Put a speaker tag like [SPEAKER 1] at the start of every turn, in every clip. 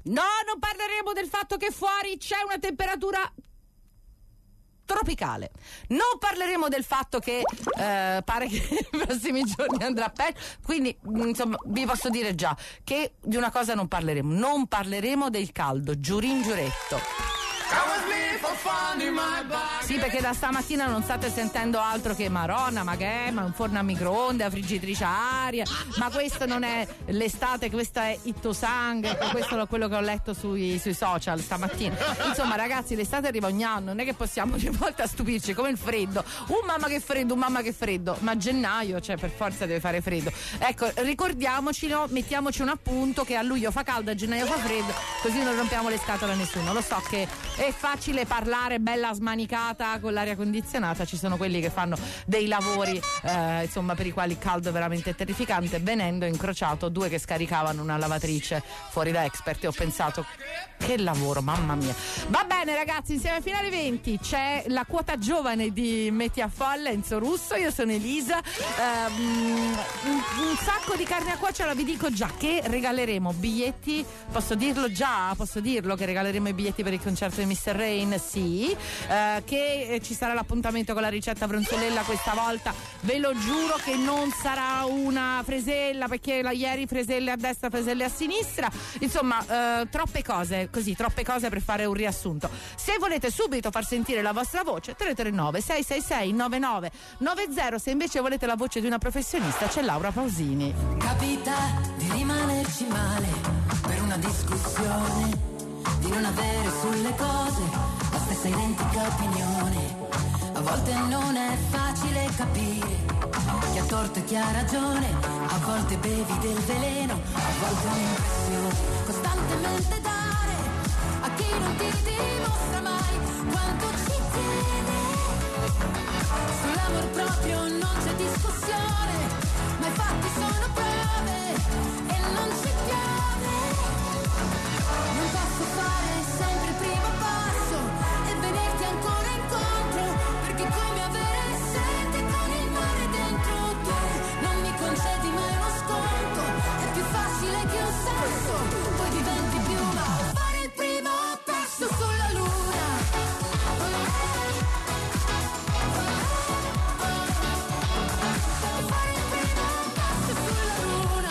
[SPEAKER 1] No, non parleremo del fatto che fuori c'è una temperatura tropicale. Non parleremo del fatto che pare che nei prossimi giorni andrà peggio. Quindi, insomma, vi posso dire già che di una cosa non parleremo. Non parleremo del caldo, giurin giuretto. Sì, perché da stamattina non state sentendo altro che maronna, ma che è? Ma un forno a microonde, la friggitrice a aria, ma questo non è l'estate, questa è Ittosang, questo è quello che ho letto sui social stamattina. Insomma, ragazzi, l'estate arriva ogni anno, non è che possiamo ogni volta stupirci come il freddo. Mamma che freddo, ma gennaio, cioè per forza deve fare freddo. Ecco, ricordiamocelo, mettiamoci un appunto che a luglio fa caldo, a gennaio fa freddo, così non rompiamo le scatole a nessuno. Lo so che è facile parlare bella smanicata con l'aria condizionata, ci sono quelli che fanno dei lavori insomma, per i quali il caldo è veramente terrificante. Venendo ho incrociato due che scaricavano una lavatrice fuori da Expert e ho pensato che lavoro, mamma mia. Va bene ragazzi, insieme a Finale 20 c'è la quota giovane di Metti a Folle, Enzo Russo, io sono Elisa, un sacco di carne a cuocere, vi dico già che regaleremo biglietti, posso dirlo che regaleremo i biglietti per il concerto di Mr. Rain, sì, che ci sarà l'appuntamento con la ricetta Bronzolella questa volta, ve lo giuro che non sarà una fresella, perché ieri freselle a destra, freselle a sinistra, insomma troppe cose per fare un riassunto. Se volete subito far sentire la vostra voce, 339 666 9990, se invece volete la voce di una professionista c'è Laura Pausini.
[SPEAKER 2] Capita di rimanerci male per una discussione, di non avere sulle cose la stessa identica opinione. A volte non è facile capire chi ha torto e chi ha ragione, a volte bevi del veleno, a volte un'impressione. Costantemente dare a chi non ti dimostra mai quanto ci tiene. Sull'amor proprio non c'è discussione, ma i fatti sono prove e non ci piove. Non posso fare sempre il primo passo e venirti ancora incontro, perché come avere sete con il mare dentro te. Non mi concedi mai uno sconto, è più facile che un sasso, poi diventi più umano. Fare il primo passo sulla luna. Fare il primo passo sulla luna.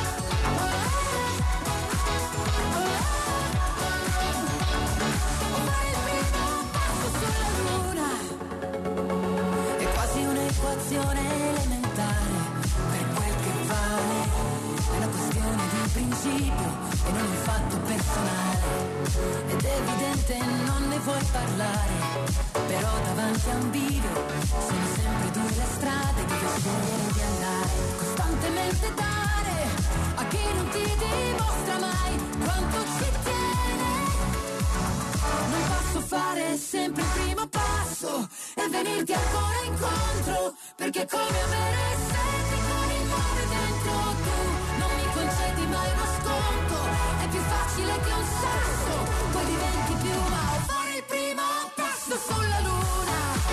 [SPEAKER 2] È quasi un'equazione elementare, per quel che vale, è una questione di principio e non un fatto personale. Ed è evidente non ne vuoi parlare, però davanti a un bivio sono sempre due le strade dove scegliere di andare. Costantemente dare a chi non ti dimostra mai quanto ci tiene. Non posso fare sempre il primo passo e venirti ancora incontro, perché come avere sete con il mare dentro tu. Non mi concedi mai uno sconto, è più facile che un sasso, poi diventi più umano. Fare il primo passo sulla luna.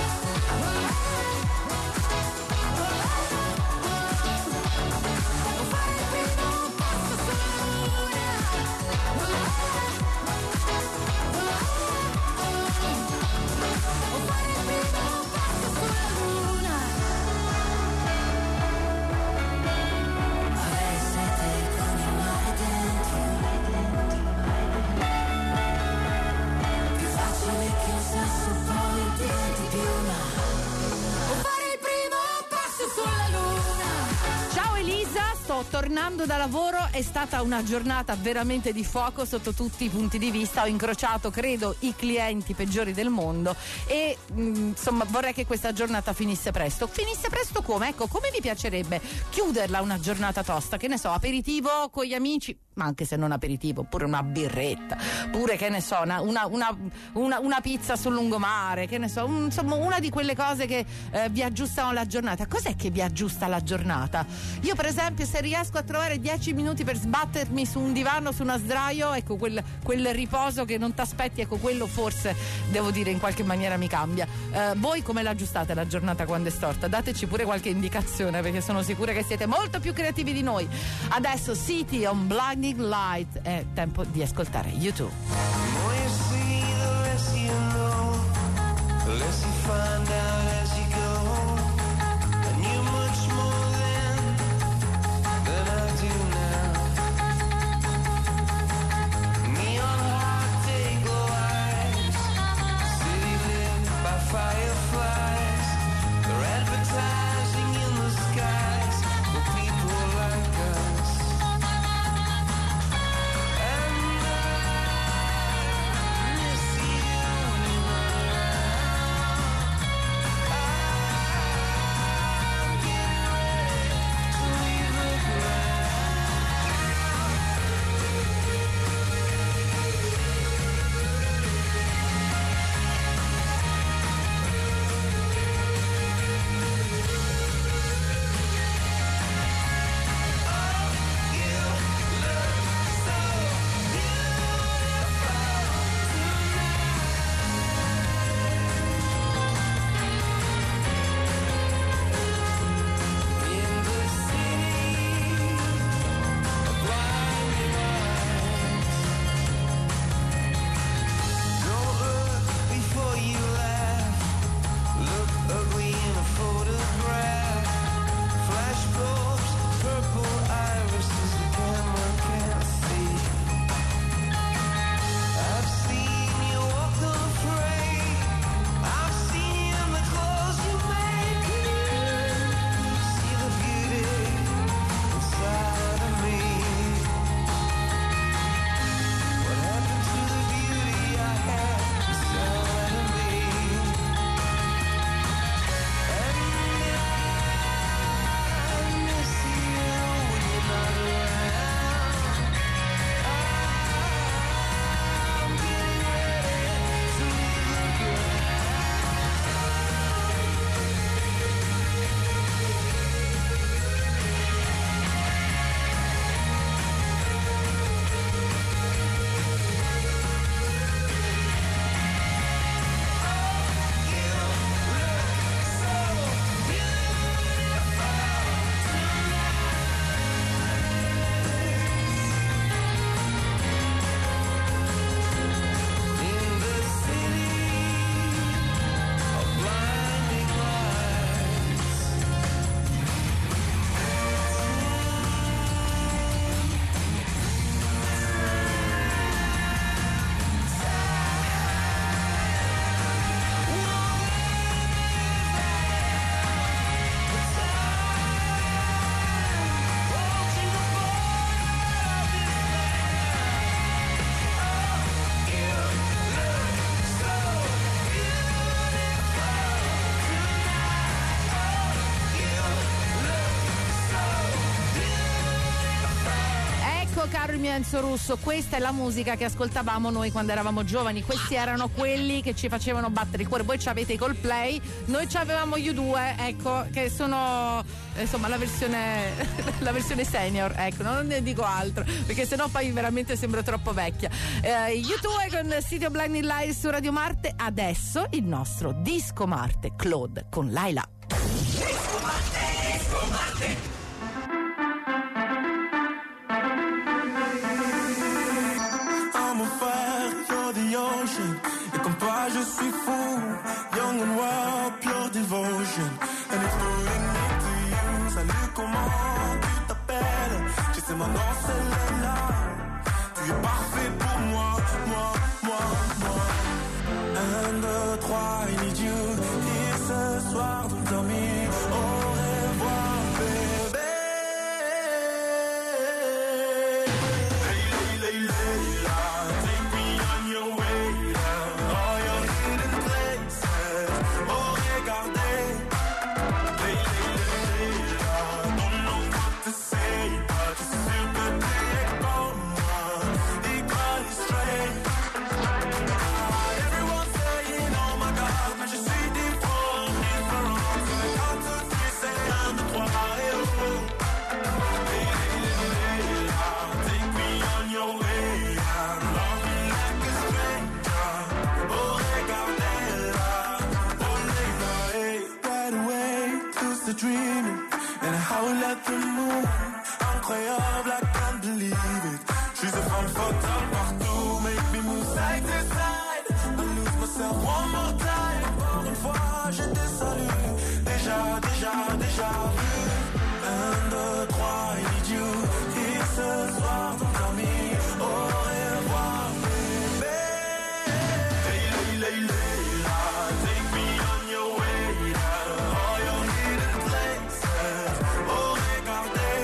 [SPEAKER 2] Fare il primo passo sulla luna. Fare il primo passo sulla luna. Avere sete con il mare dentro, più facile che un sasso, poi diventi più umano. Fare il primo passo sulla luna.
[SPEAKER 1] Ciao Elisa, sto tornando da lavoro, è stata una giornata veramente di fuoco sotto tutti i punti di vista, ho incrociato credo i clienti peggiori del mondo e insomma vorrei che questa giornata finisse presto come? Ecco, come mi piacerebbe chiuderla una giornata tosta, che ne so, aperitivo con gli amici, ma anche se non aperitivo, pure una birretta, pure che ne so, una pizza sul lungomare, che ne so, insomma una di quelle cose che vi aggiustano la giornata. Cos'è che vi aggiusta la giornata? Io per esempio se riesco a trovare 10 minuti per sbattermi su un divano, su una sdraio, ecco quel riposo che non t'aspetti, ecco quello forse devo dire in qualche maniera mi cambia. Voi come l'aggiustate la giornata quando è storta? Dateci pure qualche indicazione, perché sono sicura che siete molto più creativi di noi. Adesso City on Blinding Blinding Light. È tempo di ascoltare YouTube. Caro il mio Enzo Russo, questa è la musica che ascoltavamo noi quando eravamo giovani. Questi erano quelli che ci facevano battere il cuore. Voi avete i Coldplay, noi avevamo gli U2, ecco, che sono insomma la versione senior, ecco, non ne dico altro perché sennò poi veramente sembro troppo vecchia. U2 con City of Blinding Lights su Radio Marte. Adesso il nostro Disco Marte, Claude con Laila.
[SPEAKER 3] Disco Marte, Disco Marte.
[SPEAKER 4] Et comme toi je suis fou, young and wild, pure devotion. And it's putting me to you. Salut, comment tu t'appelles? Je sais mon nom c'est Laila. Tu es parfait pour moi, moi, moi, moi. 1, 2, 3, I need you. Et ce soir tout dormir. Au revoir bébé. Dreaming and how we let the moon, incroyable, I can't believe it. I'm fucked up partout, make me move side to side. I lose myself one more time. Encore une fois, je te salue. Déjà vu. 1, 2, 3, I need you. Et ce soir, ton ami, au revoir, baby. Layla, take me on your way. All your hidden places, oh, regardez.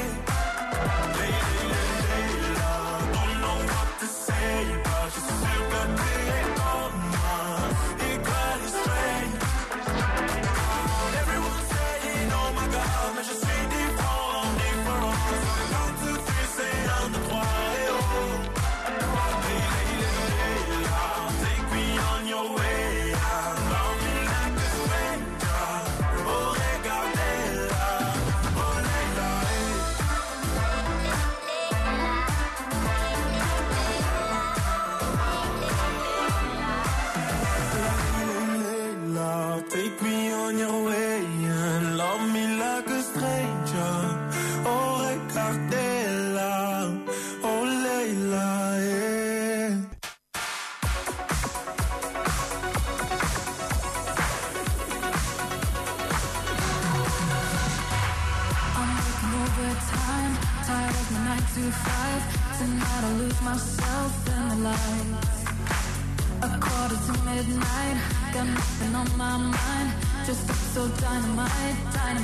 [SPEAKER 4] Layla, don't know what to say, but je suis sûr que tu es comme moi. Equal is strange. Everyone's saying, oh my God, mais je suis différent. Cause I'm going to three, say 1, 2, 3, et oh. Layla, take me on your way. Love me like a stranger. Oh, regardez-la. Oh, Layla, Layla, take me on your way and love me like a stranger. Oh, regardez-la. Oh, Layla,
[SPEAKER 2] I'm working overtime, tired of my 9 to 5. Tonight I'll lose myself in the lights. 1:45, got nothing on my mind. Just so dynamite.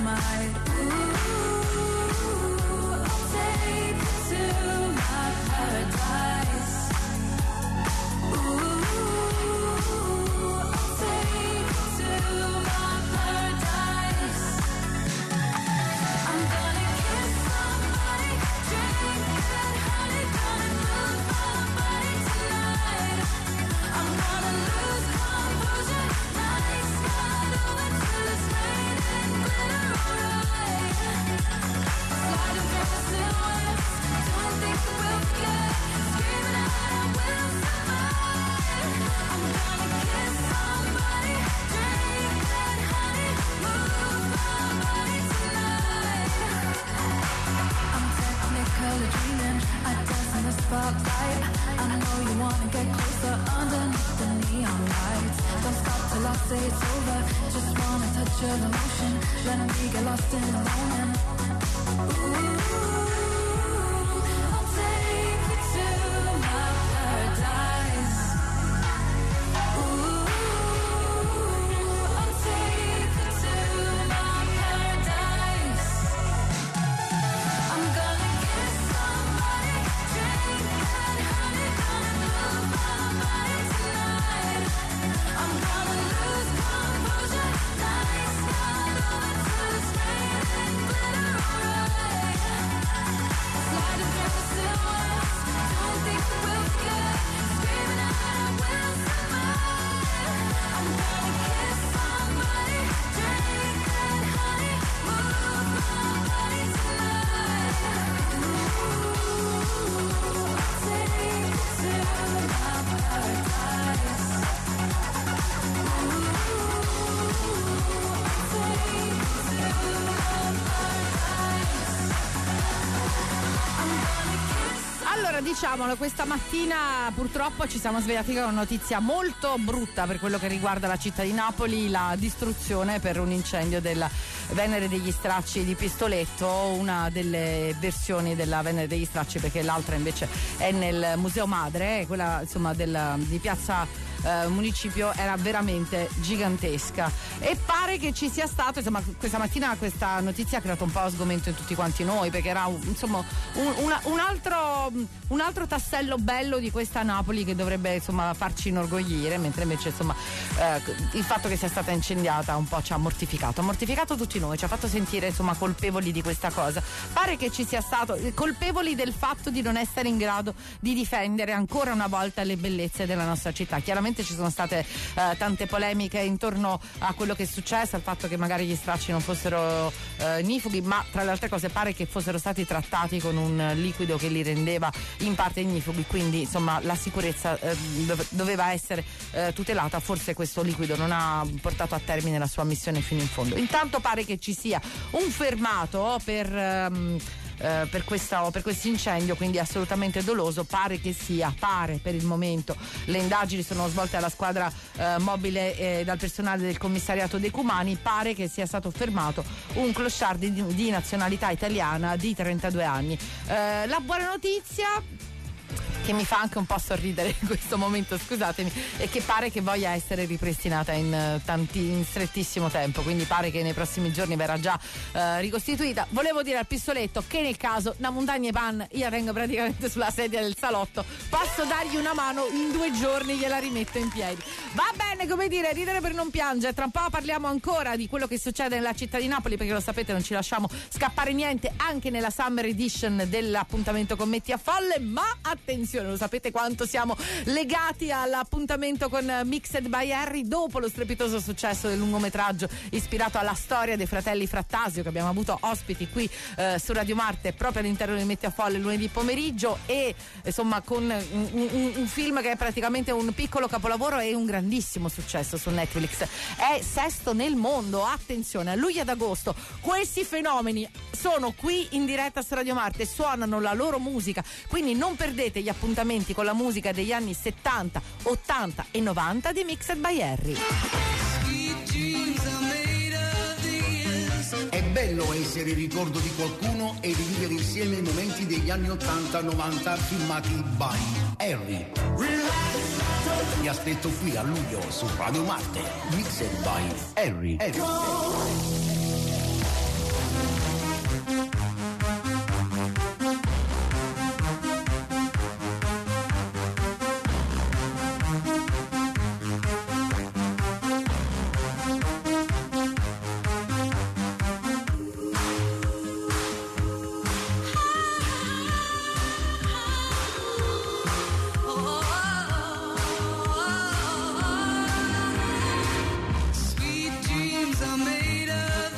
[SPEAKER 2] Ooh, I'll take you to my paradise. Ooh, I'll take you to my paradise. I'm gonna kiss somebody, drink that honey, gonna move my body tonight. I'm gonna lose composure, nice start over to this rain and glitter, alright. Sliding through the silhouettes, don't think we'll forget. Screaming out, I will survive. I'm gonna kiss somebody, drink that honey, move my body tonight. I'm technically dreaming, I dance in the spotlight. I know you wanna get closer underneath the neon lights. Don't stop till I say it's over, just wanna touch your emotion. Let me get lost in the moment. Ooh, I'll take you to my paradise. Ooh, I'll take you to my paradise. I'm gonna kiss somebody, drink that honey, gonna move my body tonight. I'm gonna lose composure, nice start over to this rain and glitter, alright. Sliding through the silhouettes, don't think we'll forget. Screaming out, I will survive. I'm gonna kiss somebody, drink that honey, move my body tonight. Ooh, I'll take you to my paradise. Ooh, I'll take you to my paradise.
[SPEAKER 1] Allora, diciamolo, questa mattina purtroppo ci siamo svegliati con una notizia molto brutta per quello che riguarda la città di Napoli, la distruzione per un incendio della Venere degli Stracci di Pistoletto, una delle versioni della Venere degli Stracci, perché l'altra invece è nel Museo Madre, quella insomma di Piazza Municipio era veramente gigantesca, e pare che ci sia stato, insomma, questa mattina questa notizia ha creato un po' sgomento in tutti quanti noi, perché era insomma un altro tassello bello di questa Napoli che dovrebbe insomma farci inorgoglire, mentre invece insomma il fatto che sia stata incendiata un po' ci ha mortificato tutti noi, ci ha fatto sentire insomma colpevoli di questa cosa. Pare che ci sia stato colpevoli del fatto di non essere in grado di difendere ancora una volta le bellezze della nostra città. Chiaramente ci sono state tante polemiche intorno a quello che è successo, al fatto che magari gli stracci non fossero ignifughi, ma tra le altre cose pare che fossero stati trattati con un liquido che li rendeva in parte ignifughi, quindi insomma la sicurezza doveva essere tutelata. Forse questo liquido non ha portato a termine la sua missione fino in fondo. Intanto pare che ci sia un fermato per per questo incendio, quindi assolutamente doloso. Pare per il momento, le indagini sono svolte alla squadra mobile dal personale del commissariato Decumani. Pare che sia stato fermato un clochard di nazionalità italiana di 32 anni. La buona notizia, che mi fa anche un po' sorridere in questo momento, scusatemi, è che pare che voglia essere ripristinata in strettissimo tempo, quindi pare che nei prossimi giorni verrà già ricostituita. Volevo dire al pistoletto che nel caso una montagna pan, io vengo praticamente sulla sedia del salotto, posso dargli una mano, in 2 giorni gliela rimetto in piedi. Va bene, come dire, ridere per non piangere. Tra un po' parliamo ancora di quello che succede nella città di Napoli, perché lo sapete, non ci lasciamo scappare niente anche nella Summer Edition dell'appuntamento con Metti a Folle, ma attenzione, lo sapete quanto siamo legati all'appuntamento con Mixed by Harry dopo lo strepitoso successo del lungometraggio ispirato alla storia dei fratelli Frattasio, che abbiamo avuto ospiti qui su Radio Marte proprio all'interno di Metti a Folle lunedì pomeriggio, e insomma con un film che è praticamente un piccolo capolavoro e un grandissimo successo su Netflix. È 6º nel mondo, attenzione, a luglio ad agosto questi fenomeni sono qui in diretta su Radio Marte, suonano la loro musica, quindi non perdete gli appuntamenti con la musica degli anni 70, 80 e 90 di Mixed by Harry.
[SPEAKER 5] È bello essere il ricordo di qualcuno e rivivere insieme i momenti degli anni 80-90 filmati by Harry. Vi aspetto qui a luglio su Radio Marte. Mixed by Harry.
[SPEAKER 3] Sweet dreams are made of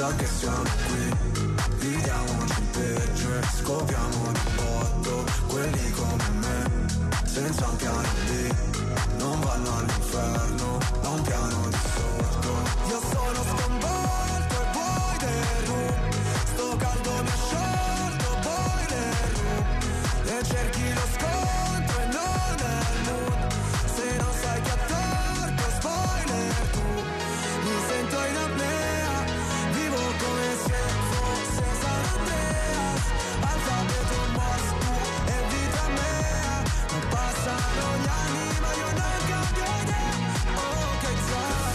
[SPEAKER 4] sa che siamo qui, viviamoci il peggio e scopriamo di botto. Quelli come me, senza un piano B, non vanno all'inferno, da un piano di sotto. Io sono sconvolto e vuoi del room, sto caldo mi ha sciolto, poi del room, e cerchi lo scontro e non è il mood. Se non sai che ha torto, spoiler tu, mi sento in apnea, vivo come se fosse San Andreas, alfabeto Mosca e vita mea, non passano gli anni ma io non cambio idea, oh che zona.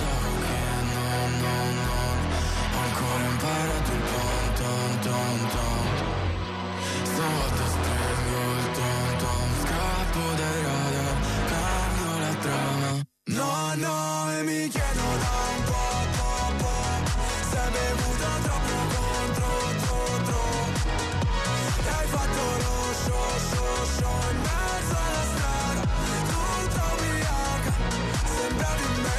[SPEAKER 4] Ho ancora imparato il ton. Stavolta spengo il ton, scappo dai radar, cambio la trama. No, e mi chiedo da un po', se hai bevuto troppo contro. E hai fatto lo show in mezzo alla strada, tutta ubriaca, sembravi me.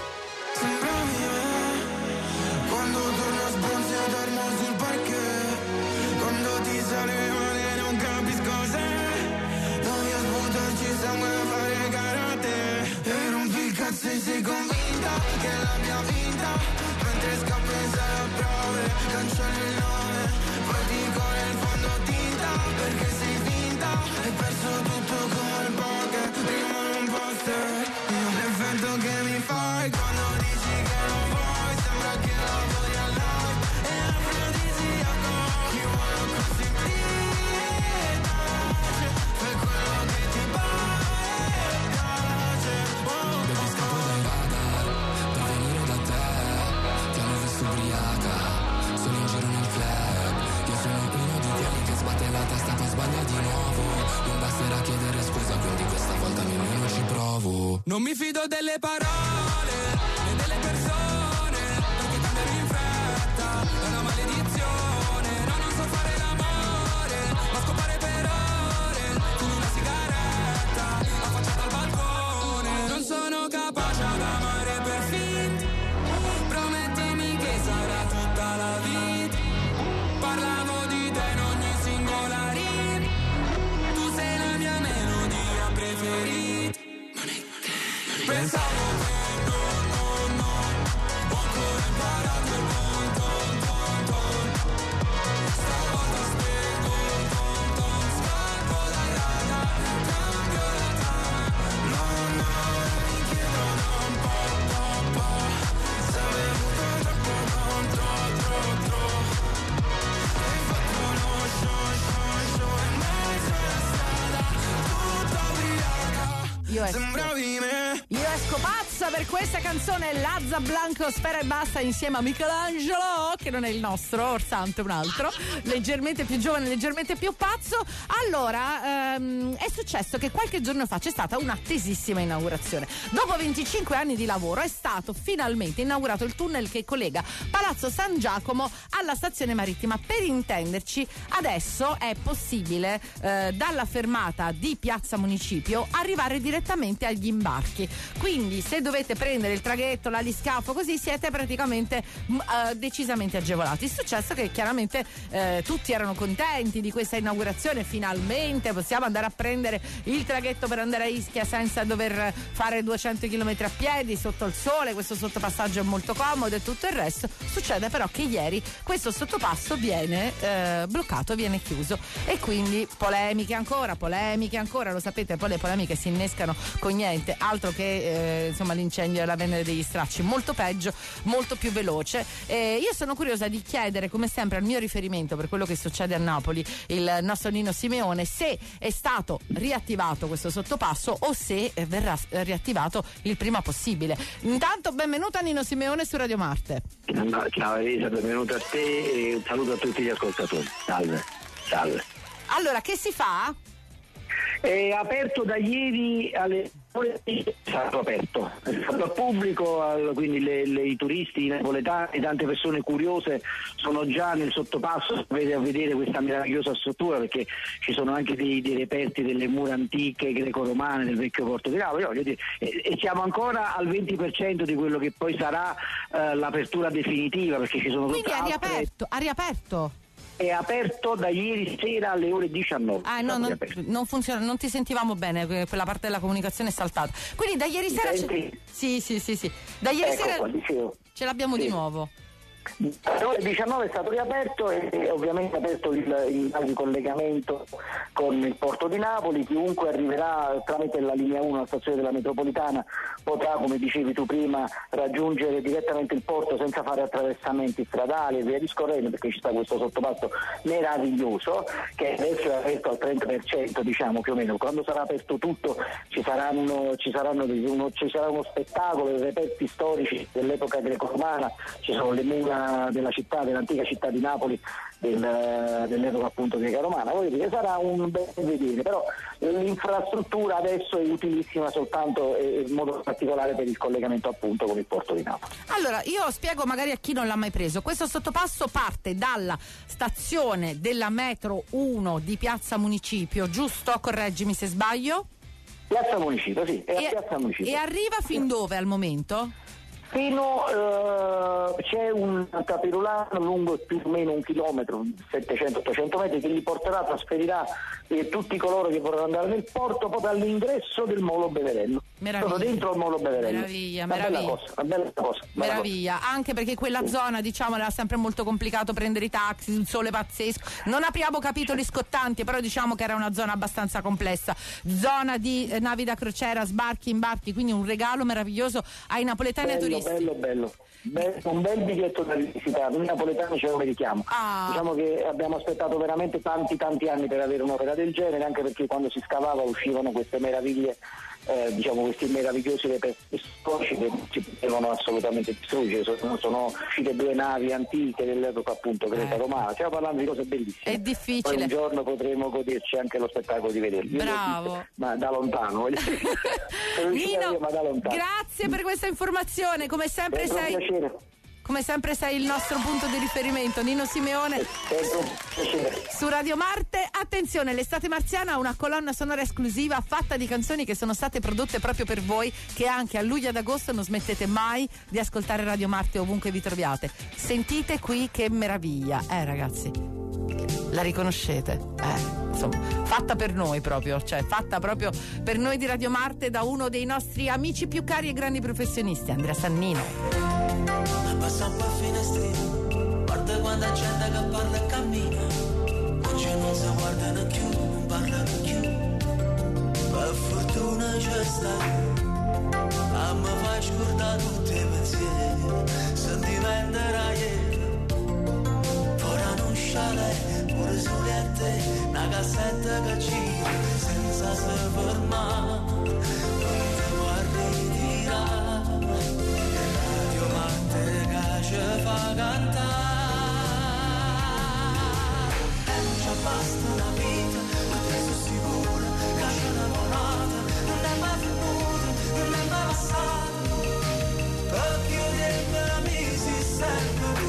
[SPEAKER 4] Quando torno a sbronziatarmo sul parquet, quando ti sale male non capisco se provi a sputarci sangue a fare karate. E rompi il cazzo e sei convinta che l'abbia vinta, mentre scappo in sala a prove, cancello il nome, poi dico nel fondo tinta, perché sei finta, hai perso tutto come il poker, rimane un poster. L'effetto che mi fai quando dici che non vuoi, sembra che lavori al live, è afrodisiaco, chi vuole così fai quello che ti piace. Baby, scappo dai radar per venire da te, ti hanno visto ubriaca, sono in giro nel club, io sono uno di quelli che sbatte la testa poi sbaglia di nuovo, non basterà chiedere scusa, quindi questa volta nemmeno ci provo. Non mi fido delle parole e delle persone, perché cambiare in fretta è una maledizione. No, non so fare l'amore, ma scopare per ore, con una sigaretta affacciata al balcone. Non sono capace ad amare per finta, promettimi che sarà tutta la vita. Parlavo di te in ogni singola rima, tu sei la mia melodia preferita. Pensavo che no, ho ancora imparato il ton. Stavolta spengo il ton, scappo dai radar, cambio la trama. No, mi chiedo da un po', se hai bevuto troppo. Hai fatto lo show in mezzo alla strada, tutta ubriaca, sembravi me.
[SPEAKER 1] Io esco pazza per questa canzone, Lazza Blanco, Spera e Basta insieme a Michelangelo, che non è il nostro, Orsante, un altro, leggermente più giovane, leggermente più pazzo. Allora, è successo che qualche giorno fa c'è stata un'attesissima inaugurazione. Dopo 25 anni di lavoro è stato finalmente inaugurato il tunnel che collega Palazzo San Giacomo alla stazione marittima. Per intenderci, adesso è possibile dalla fermata di Piazza Municipio arrivare direttamente agli imbarchi. Quindi se dovete prendere il traghetto, l'aliscafo, così siete praticamente decisamente agevolati. È successo che chiaramente tutti erano contenti di questa inaugurazione, finalmente possiamo andare a prendere il traghetto per andare a Ischia senza dover fare 200 km a piedi sotto il sole, questo sottopassaggio è molto comodo e tutto il resto. Succede però che ieri questo sottopasso viene bloccato, viene chiuso, e quindi polemiche ancora, lo sapete, poi le polemiche si innescano con niente altro che insomma l'incendio e la vendita degli stracci, molto peggio, molto più veloce. Io sono curiosa di chiedere come sempre al mio riferimento per quello che succede a Napoli, il nostro Nino Simeone, se è stato riattivato questo sottopasso o se verrà riattivato il prima possibile. Intanto benvenuta Nino Simeone su Radio Marte.
[SPEAKER 6] Ciao Elisa, benvenuta a te e un saluto a tutti gli ascoltatori. Salve.
[SPEAKER 1] Allora, che si fa?
[SPEAKER 6] È aperto da ieri alle è stato aperto, è stato al pubblico, quindi i turisti, i napoletani, tante persone curiose sono già nel sottopasso a vedere questa meravigliosa struttura, perché ci sono anche dei reperti delle mura antiche greco-romane del vecchio porto di Napoli, e siamo ancora al 20% di quello che poi sarà l'apertura definitiva, perché ci sono
[SPEAKER 1] quindi ha riaperto?
[SPEAKER 6] È aperto da ieri sera alle ore 19.
[SPEAKER 1] Non funziona, non ti sentivamo bene, quella parte della comunicazione è saltata. Quindi da ieri sera sì. Da ieri sera ce l'abbiamo di nuovo.
[SPEAKER 6] Alle ore 19 è stato riaperto e ovviamente aperto il collegamento con il porto di Napoli. Chiunque arriverà tramite la linea 1 alla stazione della metropolitana potrà, come dicevi tu prima, raggiungere direttamente il porto senza fare attraversamenti stradali e via discorrendo, perché ci sta questo sottopasso meraviglioso che adesso è aperto al 30%, diciamo, più o meno. Quando sarà aperto tutto ci sarà uno spettacolo, i reperti storici dell'epoca greco-romana, ci sono le mura della città, dell'antica città di Napoli dell'epoca appunto greco-romana. Voglio dire, sarà un bel vedere, però l'infrastruttura adesso è utilissima soltanto in modo particolare per il collegamento appunto con il porto di Napoli.
[SPEAKER 1] Allora, io spiego magari a chi non l'ha mai preso. Questo sottopasso parte dalla stazione della metro 1 di Piazza Municipio, giusto? Correggimi se sbaglio.
[SPEAKER 6] Piazza Municipio, sì, è a Piazza Municipio.
[SPEAKER 1] E arriva fin dove al momento?
[SPEAKER 6] C'è un tapirulano lungo più o meno 1 chilometro, 700-800 metri, che li porterà, trasferirà tutti coloro che vorranno andare nel porto proprio all'ingresso del Molo Beverello.
[SPEAKER 1] Meraviglia.
[SPEAKER 6] Sono dentro il Molo Beverello. Una bella cosa.
[SPEAKER 1] Meraviglia, anche perché quella zona, diciamo, era sempre molto complicato prendere i taxi, il sole pazzesco. Non apriamo capitoli scottanti, però diciamo che era una zona abbastanza complessa. Zona di navi da crociera, sbarchi, imbarchi, quindi un regalo meraviglioso ai napoletani e ai turisti.
[SPEAKER 6] Bello. Un bel biglietto da visita, noi napoletani ce lo meritiamo. Diciamo che abbiamo aspettato veramente tanti anni per avere un'opera del genere, anche perché quando si scavava uscivano queste meraviglie, questi meravigliosi reperti storici che ci potevano assolutamente distruggere. Sono uscite 2 navi antiche dell'epoca appunto greco-romana. Stiamo parlando di cose bellissime.
[SPEAKER 1] È difficile.
[SPEAKER 6] Poi un giorno potremo goderci anche lo spettacolo di vederli.
[SPEAKER 1] Bravo.
[SPEAKER 6] Ma da lontano.
[SPEAKER 1] Nino,
[SPEAKER 6] ma da lontano.
[SPEAKER 1] Grazie per questa informazione, come sempre sei il nostro punto di riferimento. Nino Simeone su Radio Marte. Attenzione, l'Estate Marziana ha una colonna sonora esclusiva fatta di canzoni che sono state prodotte proprio per voi, che anche a luglio ed agosto non smettete mai di ascoltare Radio Marte ovunque vi troviate. Sentite qui che meraviglia, ragazzi, la riconoscete? Insomma, fatta per noi proprio, cioè fatta proprio per noi di Radio Marte da uno dei nostri amici più cari e grandi professionisti, Andrea Sannino.
[SPEAKER 7] Passa un po' a finestrino, guarda quanta gente che parla e cammina, oggi non si guardano più, non parlano più, per fortuna c'è sta, a me fai scordare tutti i pensieri, se diventerà ieri, ora non sciale, pure solette, una cassetta che gira, senza se fermare, non ti guardi tirare. Ci fa cantare e non ci basta una vita, ma te sono sicura che c'è una volata, non è mai venuta, non è mai passata, perché io dentro la misi sempre tu,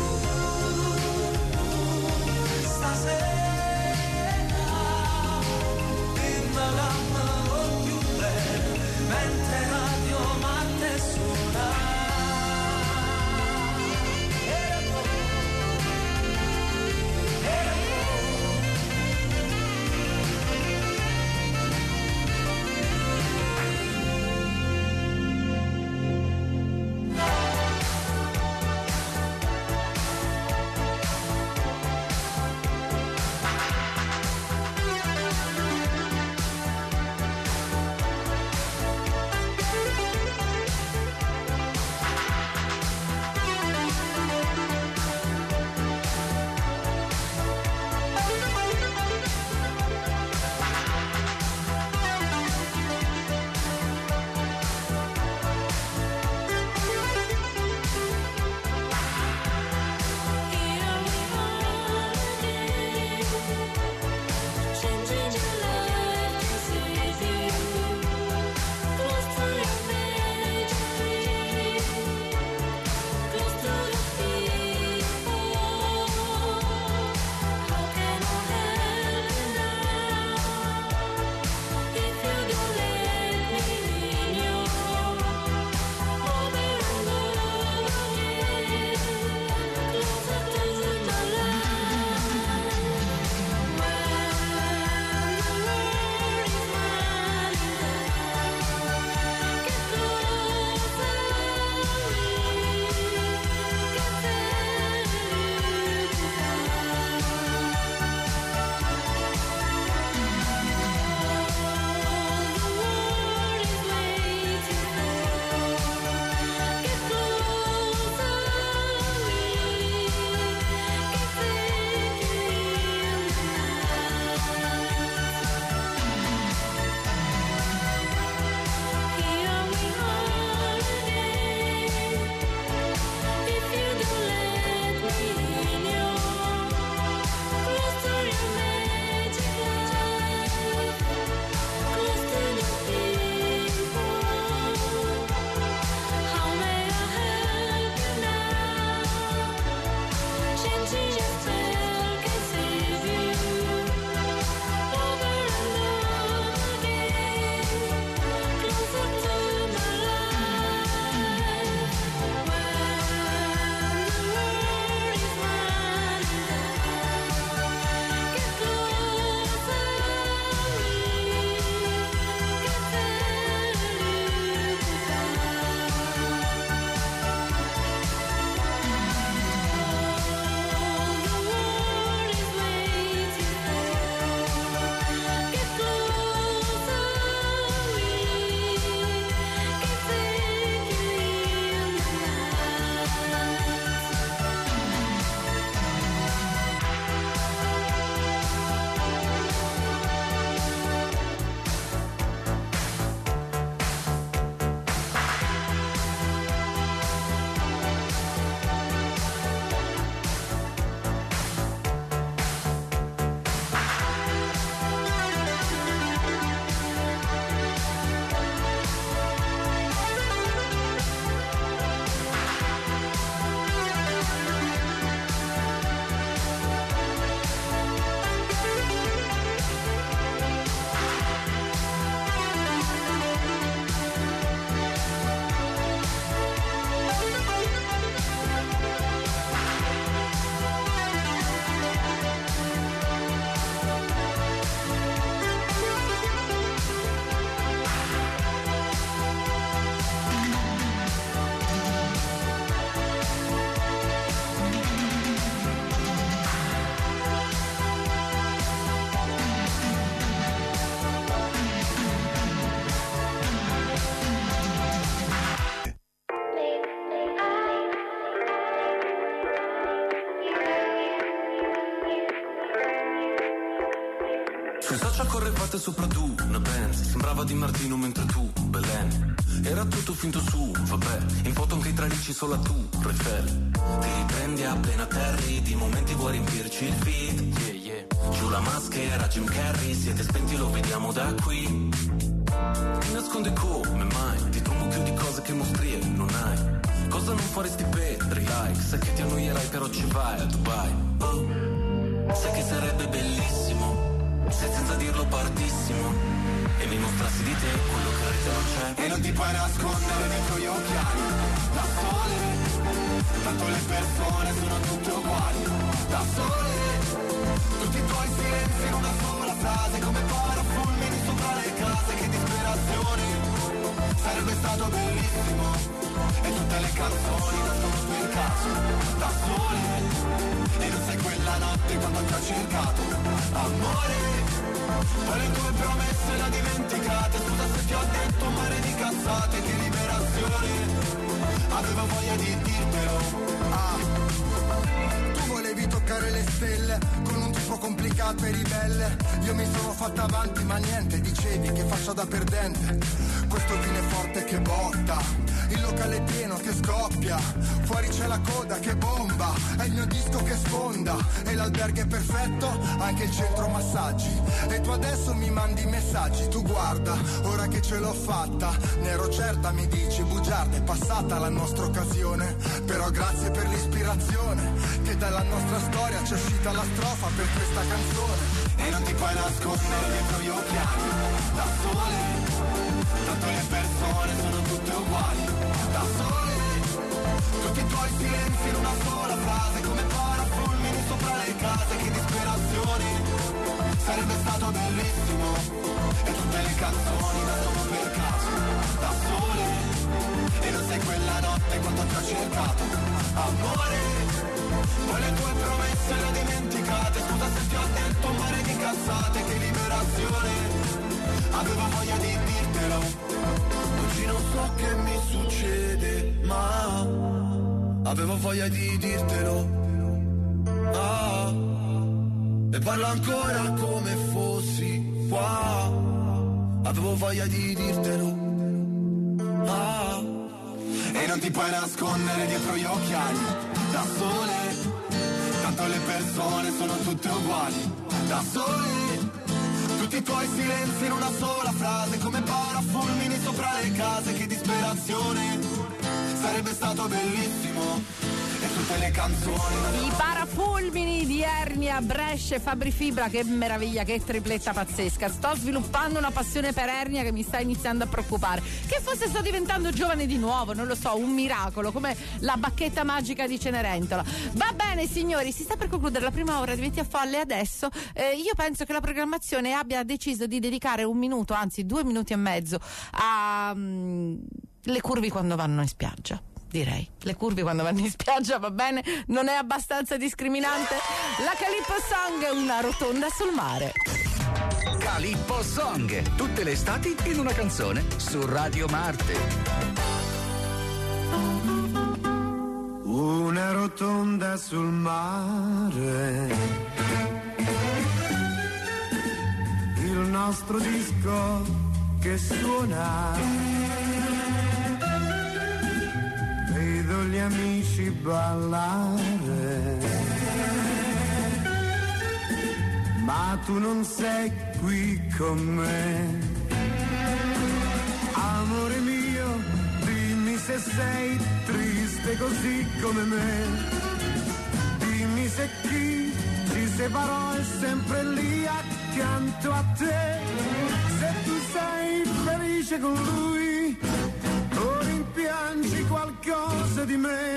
[SPEAKER 7] stasera dimmi che non più bene.
[SPEAKER 8] Sui social correvate sopra tu, una Benz. Sembrava Di Martino mentre tu, Belen. Era tutto finto su, vabbè. In foto anche i tralicci solo tu, Refel. Ti riprendi appena terri, di momenti vuoi riempirci il feed. Yeah, yeah. Giù la maschera, Jim Carrey. Siete spenti, lo vediamo da qui. Ti nasconde come mai? Ti trovo più di cose che mostrie non hai. Cosa non faresti per like? Sai che ti annoierai però ci vai a Dubai. Oh, sai che sarebbe bellissimo se senza dirlo partissimo e mi mostrassi di te quello che rete non c'è.
[SPEAKER 4] E non ti puoi nascondere dentro gli occhiali da sole, tanto le persone sono tutte uguali. Da sole, tutti i tuoi silenzi in una sola frase, come parafulmini sopra le case. Che disperazione, sarebbe stato bellissimo. E tutte le canzoni nascono per caso. Da sole, e non sai quella notte quando ti ho cercato. Amore, poi le tue promesse le ho dimenticate. Scusa se ti ho detto un mare di cazzate. Che liberazione, avevo voglia di dirtelo. Tu volevi toccare le stelle con un tipo complicato e ribelle. Io mi sono fatta avanti ma niente, dicevi che faccio da perdente. Questo vino è forte che botta, il locale è pieno che scoppia, fuori c'è la coda che bomba, è il mio disco che sfonda, e l'albergo è perfetto, anche il centro massaggi, e tu adesso mi mandi messaggi. Tu guarda, ora che ce l'ho fatta, ne ero certa, mi dici bugiarda, è passata la nostra occasione, però grazie per l'ispirazione, che dalla nostra storia c'è uscita la strofa per questa canzone. E non ti puoi nascondere dietro gli occhiali, da sole, tanto le persone sono tutte uguali. Da sole, tutti i tuoi silenzi in una sola frase, come parafulmini sopra le case. Che disperazione, sarebbe stato bellissimo. E tutte le canzoni nascono per caso. Da sole, e non sei quella notte quando ti ho cercato. Amore, poi le tue promesse le ho dimenticate. Scusa se ti ho detto un mare di cazzate. Che liberazione, avevo voglia di dirtelo. Oggi non so che mi succede, ma avevo voglia di dirtelo. E parlo ancora come fossi qua. Avevo voglia di dirtelo. E non ti puoi nascondere dietro gli occhiali, da sole, tanto le persone sono tutte uguali. Da sole, tutti i tuoi silenzi in una sola frase, come parafulmini sopra le case. Che disperazione, sarebbe stato bellissimo. E tutte le canzoni.
[SPEAKER 1] I parafulmini di Ernia, Brescia e Fabri Fibra, che meraviglia, che tripletta pazzesca. Sto sviluppando una passione per Ernia che mi sta iniziando a preoccupare. Che forse sto diventando giovane di nuovo, non lo so, un miracolo, come la bacchetta magica di Cenerentola. Va bene signori, si sta per concludere la prima ora di Metti a Folle. Adesso io penso che la programmazione abbia deciso di dedicare 1 minuto, anzi 2 minuti e mezzo a le curvi quando vanno in spiaggia. Direi, le curve quando vanno in spiaggia, va bene? Non è abbastanza discriminante? La Calippo Song, una rotonda sul mare.
[SPEAKER 9] Calippo Song, tutte le estati in una canzone su Radio Marte.
[SPEAKER 4] Una rotonda sul mare, il nostro disco che suona. Vedo gli amici ballare, ma tu non sei qui con me. Amore mio, dimmi se sei triste così come me. Dimmi se chi ci separò è sempre lì accanto a te. Se tu sei felice con lui o rimpiangi qualcosa di me,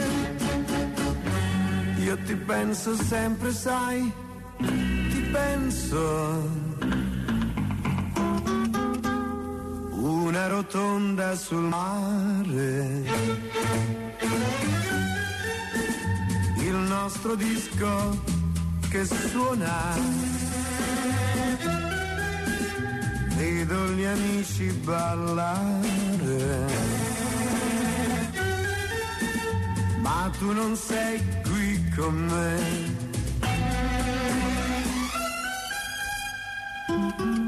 [SPEAKER 4] io ti penso sempre, sai, ti penso. Una rotonda sul mare, il nostro disco che suona. Vedo gli amici ballare, ma tu non sei qui con me.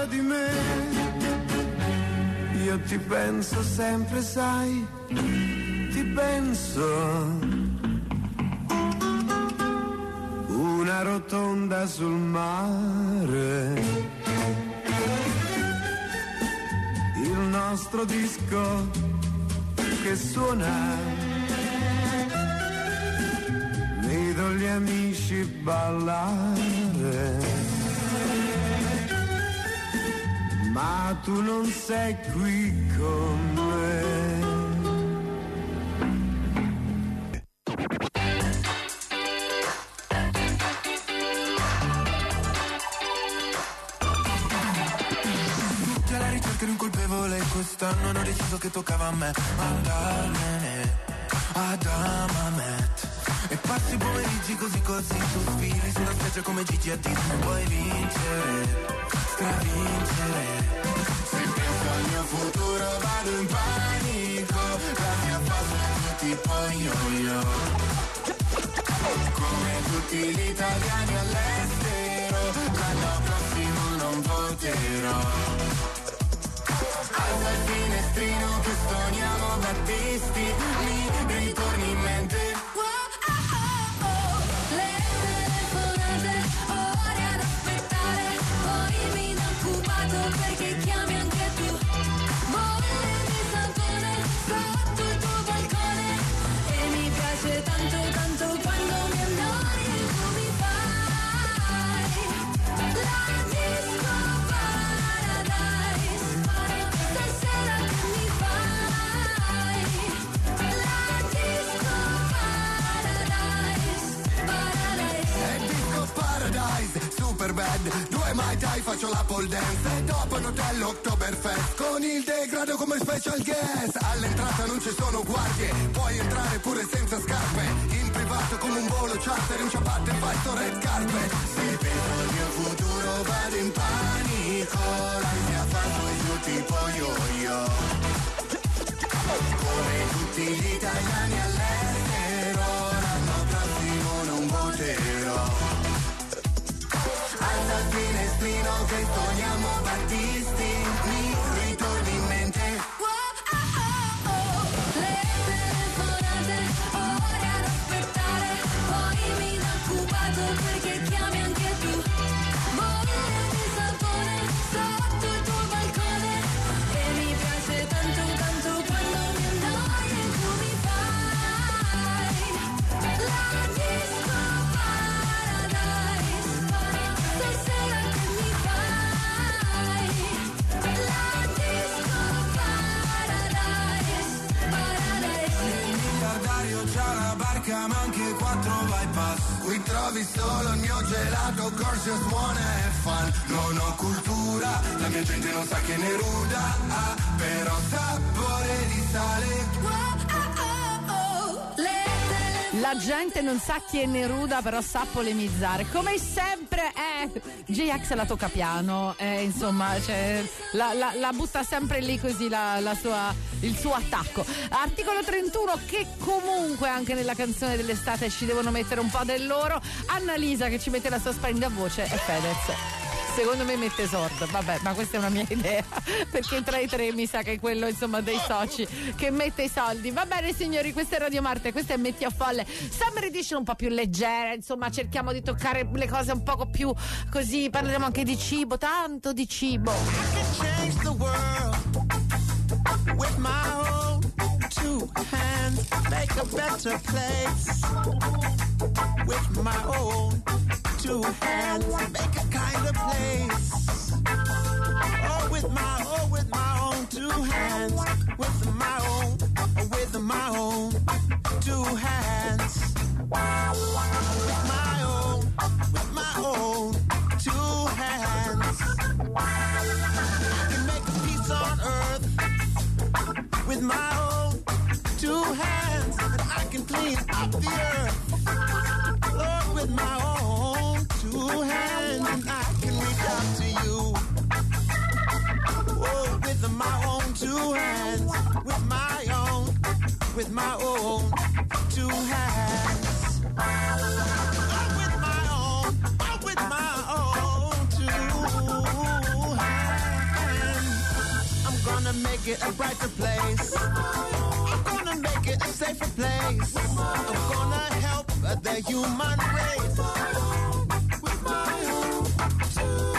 [SPEAKER 4] parla di me, io ti penso sempre, sai, ti penso. Una rotonda sul mare, il nostro disco che suona, vedo gli amici ballare, ma tu non sei qui con me.
[SPEAKER 10] Di un colpevole, quest'anno hanno deciso che toccava a me andarmene ad Amamet. E passi i pomeriggi così tu sfili su una spiaggia come Gigi a Disney. Puoi vincere, stravincere. Se penso al mio futuro vado in panico, la mia fase è tipo yo-yo. Come tutti gli italiani all'estero, l'anno prossimo non voterò. Alza il finestrino che stoniamo Battisti, mi ritorni in mente.
[SPEAKER 2] Le telefonate, ore ad aspettare, poi mi dà occupato perché chiami anche tu. Bolle di sapone sotto il tuo balcone, e mi piace tanto tanto quando mi annoi e tu mi fai la disco paradise. Stasera che mi fai la disco paradise.
[SPEAKER 10] È disco paradise, super bad, 2 Mai Tai, faccio la pole dance. E dopo un hotel Oktoberfest, con il degrado come special guest. All'entrata non ci sono guardie, puoi entrare pure senza scarpe. In privato come un volo charter, in ciabatte fai sto red carpet. Se penso al mio futuro vado in panico, la mia faccia è giù tipo yo-yo. Come tutti gli italiani all'estero, l'anno prossimo non voterò. Alza il finestrino che sogniamo Battisti, mi ritorni in mente.
[SPEAKER 2] Le telefonate, ore ad aspettare, poi mi dà occupato perché chiami anche tu. Bolle di sapone sotto il tuo balcone, e mi piace tanto tanto quando mi annoi e tu mi fai la disco paradise. Stasera che mi fai la disco paradise.
[SPEAKER 10] Il miliardario c'ha la barca ma anche 4 bypass. Qui trovi solo il mio gelato, Corsius buona e fan. Non ho cultura, la mia gente non sa che Neruda ha, però sapore di sale.
[SPEAKER 1] La gente non sa chi è Neruda, però sa polemizzare. Come sempre J-Ax la tocca piano, insomma, cioè, la butta sempre lì così il suo attacco. Articolo 31 che comunque anche nella canzone dell'estate ci devono mettere un po' del loro. Annalisa che ci mette la sua splendida voce e Fedez. Secondo me mette sordo, vabbè, ma questa è una mia idea, perché tra i tre mi sa che è quello, insomma, dei soci che mette i soldi. Va bene signori, questa è Radio Marte, questa è Metti a Folle Summer Edition, un po' più leggera, insomma, cerchiamo di toccare le cose un poco più così, parleremo anche di cibo, tanto di cibo.
[SPEAKER 11] I can change the world with my own 2 hands, make a better place with my own 2 hands, make a kinder place. Oh, with my own 2 hands, with my own 2 hands, with my own 2 hands. I can make a peace on earth with my own 2 hands, and I can clean up the earth, Lord, with my own 2 hands, and I can reach out to you. Oh, with my own 2 hands, with my own 2 hands. Oh, with my own 2 hands. make it a brighter place. I'm gonna make it a safer place. I'm gonna help the human race with my own two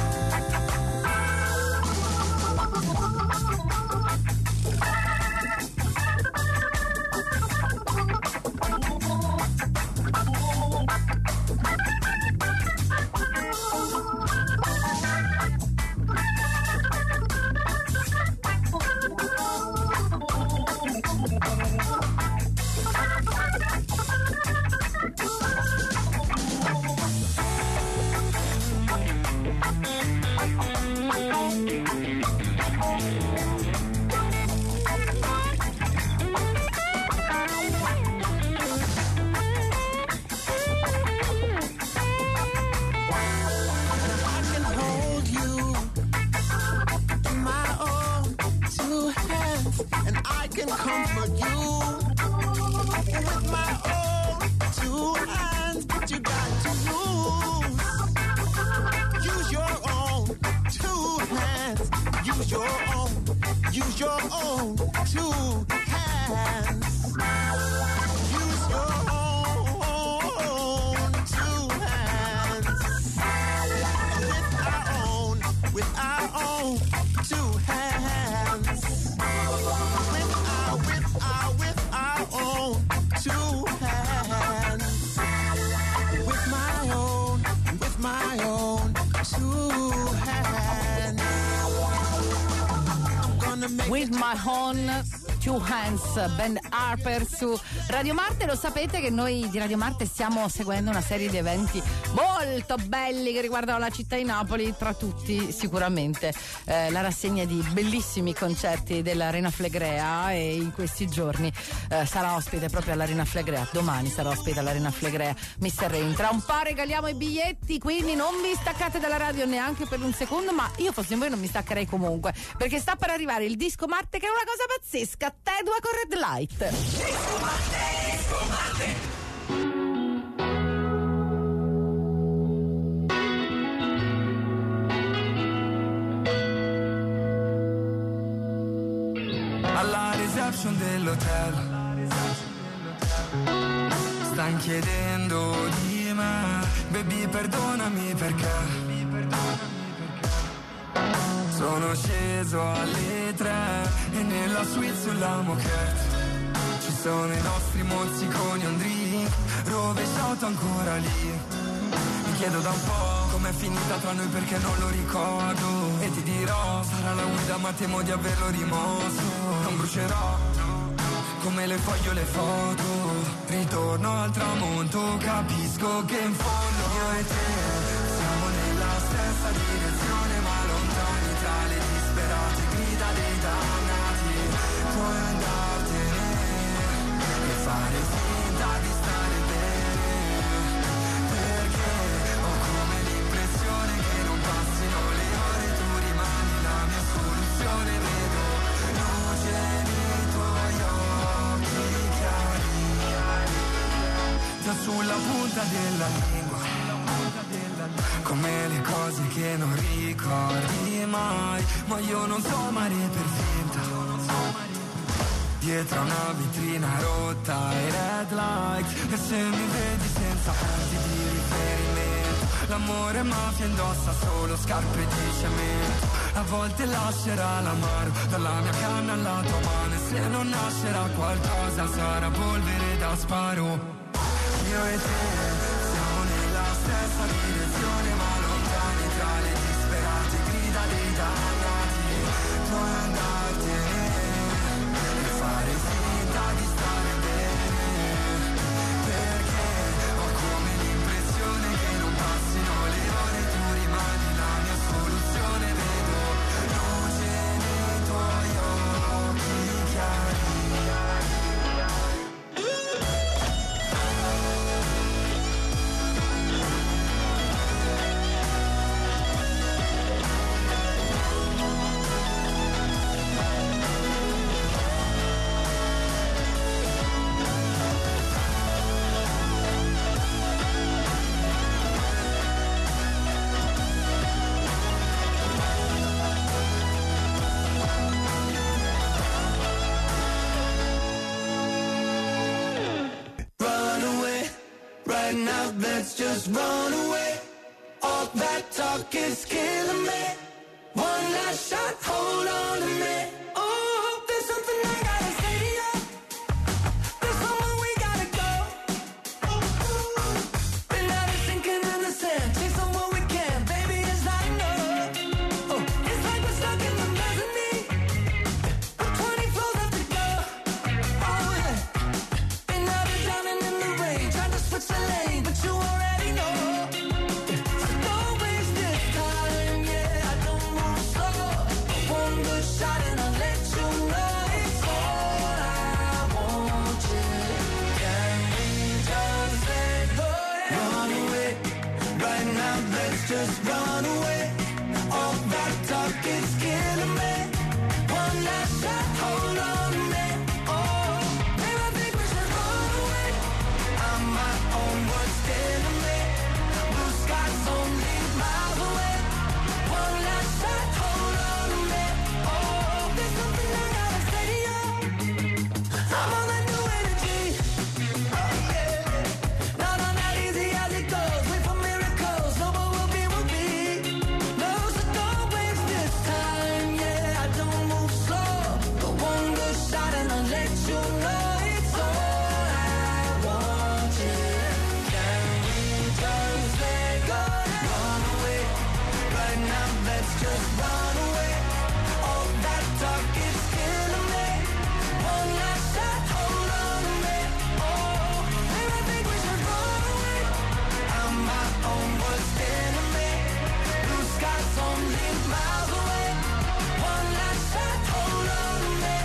[SPEAKER 1] With My Own Two Hands, Ben Harper su Radio Marte. Lo sapete che noi di Radio Marte stiamo seguendo una serie di eventi molto belli che riguardano la città di Napoli, tra tutti sicuramente la rassegna di bellissimi concerti dell'Arena Flegrea, e in questi giorni sarà ospite proprio all'Arena Flegrea, domani sarà ospite all'Arena Flegrea Mr. Rain. Tra un po' regaliamo i biglietti, quindi non vi staccate dalla radio neanche per un secondo, ma io fossi in voi non mi staccherei comunque, perché sta per arrivare il Disco Marte, che è una cosa pazzesca. Tedua con Red Light.
[SPEAKER 3] Disco Marte, Disco Marte.
[SPEAKER 12] Alla reception dell'hotel stan chiedendo di me, baby perdonami perché sono sceso alle 3 e nella suite sulla moquette ci sono i nostri mozziconi, un drink rovesciato ancora lì. Mi chiedo da un po' com'è finita tra noi perché non lo ricordo, e ti dirò sarà la guida ma temo di averlo rimosso. Non brucerò come le foglio le foto, ritorno al tramonto, capisco che in fondo io e te siamo nella stessa direzione ma lontani tra le disperate grida dei dannati. Puoi andartene e fare finta di stare bene, perché ho come l'impressione che non passino le ore, tu rimani la mia soluzione. Vedo luce nei tuoi occhi chiari, già sulla punta della lingua, come le cose che non ricordi mai. Ma io non so amare per finta, dietro a una vetrina rotta e red light, e se mi vedi senza punti di riferimento, l'amore mafia indossa solo scarpe di cemento. A volte lascerà l'amaro dalla mia canna alla tua mano, e se non nascerà qualcosa sarà polvere da sparo. Io e te siamo nella stessa direzione ma lontani tra le disperate grida dei dannati. Puoi andartene e fare finta di stare bene, perché ho come l'impressione che non passino le ore, tu rimani la mia soluzione. Vedo luce nei tuoi occhi chiari.
[SPEAKER 7] Right now, let's just run away. All that talk is killing me. One last shot, hold on to me. Oh, there's something I gotta say to you. There's somewhere we gotta go. Been out of sinking in the sand, chase somewhere we can. Baby, it's not enough. Oh, it's like we're stuck in the mezzanine. With 20 floors left to go. Oh, yeah. Been out of drowning in the rain, trying to switch the lane, but you already know. So don't waste this time, yeah. I don't move slow. One good shot and I'll let you know it's all I want you. Can we just let go? Run away. Right now, let's just run away. All that talk is killing me. One last shot, hold on to me. Oh, babe, I think we should run away. I'm my own worst enemy. Blue skies only miles away. One last shot, hold on to me. Oh, there's something I gotta say to you. I'm on that new energy. Oh, yeah. Not on that easy as it goes. Wait for miracles. No, what will be, will be. No, so don't waste this time. Yeah, I don't move slow. But one good shot and I'll let you know it's all I want you. Can we just let go? Run away. Right now, let's just run away. All that talk is killing me. One last shot, hold on to me. Oh, babe, I think we should run away. I'm my own worst enemy. Blue skies only miles away. One last shot, hold on to me.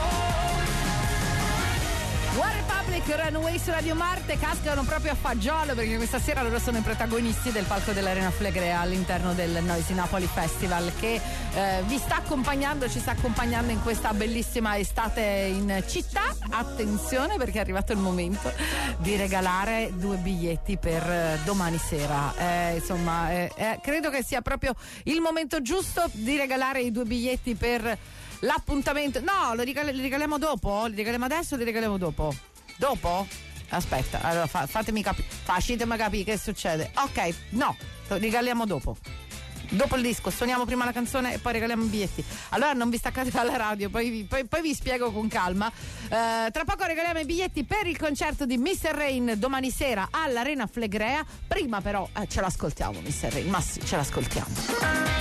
[SPEAKER 1] One Republic, Runaway su Radio Marte, cascano proprio a fagiolo perché questa sera loro sono i protagonisti del palco dell'Arena Flegrea all'interno del Noisy Napoli Festival che vi sta accompagnando, ci sta accompagnando in questa bellissima estate in città. Attenzione perché è arrivato il momento di regalare 2 biglietti per domani sera. Insomma, credo che sia proprio il momento giusto di regalare i 2 biglietti per l'appuntamento. No, li regaliamo dopo? Li regaliamo adesso o li regaliamo dopo? Dopo? Aspetta, allora fatemi capire. Facetemi capire che succede. Ok, no, lo regaliamo dopo. Dopo il disco, suoniamo prima la canzone e poi regaliamo i biglietti. Allora non vi staccate dalla radio, poi vi spiego con calma. Tra poco regaliamo i biglietti per il concerto di Mr. Rain domani sera all'Arena Flegrea. Prima però ce l'ascoltiamo Mr. Rain, ma sì, ce l'ascoltiamo.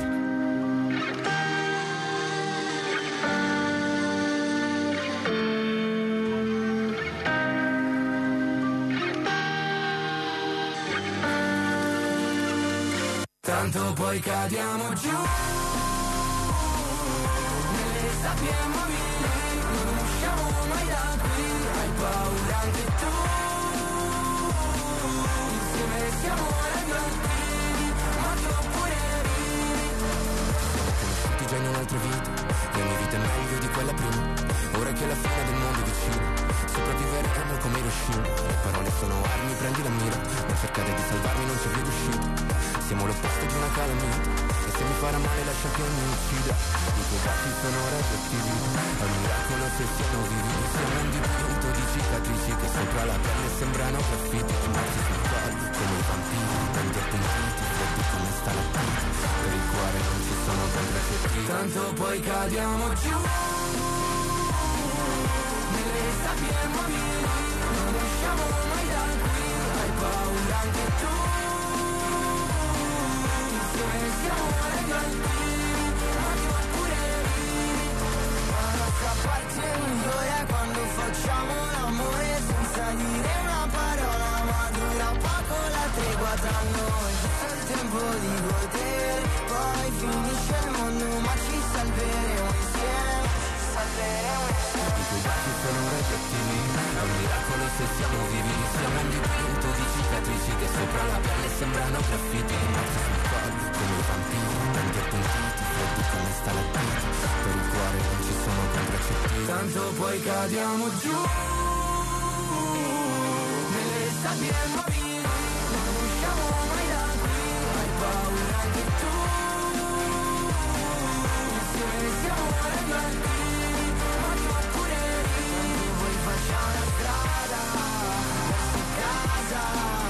[SPEAKER 12] Tanto poi cadiamo giù nelle sabbie mobili, non usciamo mai da qui, hai paura anche tu, insieme siamo ragazzi, ma tu pure ridi. Siamo conosciuti già in un'altra vita, la mia vita è meglio di quella prima, ora che la fine del mondo è vicino, sopravviveremo come Hiroshima, le parole sono armi, prendi la mira, non cercare di salvarmi, non c'è via d'uscita. Siamo l'opposto di una calamita, e se mi farà male lascia che mi uccida. I tuoi baci sono radioattivi, è un miracolo se siamo vivi. Siamo un dipinto di cicatrici che sopra la pelle sembrano graffiti. Morti sul collo come i vampiri, tanti appuntiti, freddi come stalattiti. Per il cuore non ci sono contraccettivi. Tanto poi cadiamo giù nelle sabbie mobili, non usciamo mai da qui, hai paura anche tu. Siamo ragazzi, ma tu pure ridi. La nostra parte migliore è quando facciamo l'amore senza dire una parola, ma dura poco la tregua tra noi. È il tempo di godere, poi finisce il mondo, ma ci salveremo insieme, I tuoi baci sono radioattivi, è un miracolo se siamo vivi. Siamo un dipinto di cicatrici che sopra la pelle sembrano graffiti. Morti sul collo come i vampiri, tanti appuntiti, freddi come stalattiti. Per il cuore non ci sono contraccettivi. Tanto poi cadiamo giù nelle sabbie mobili, non usciamo mai da qui, hai paura anche tu. Insieme siamo ragazzi, ma tu pure ridi. Poi facciamo la strada verso casa.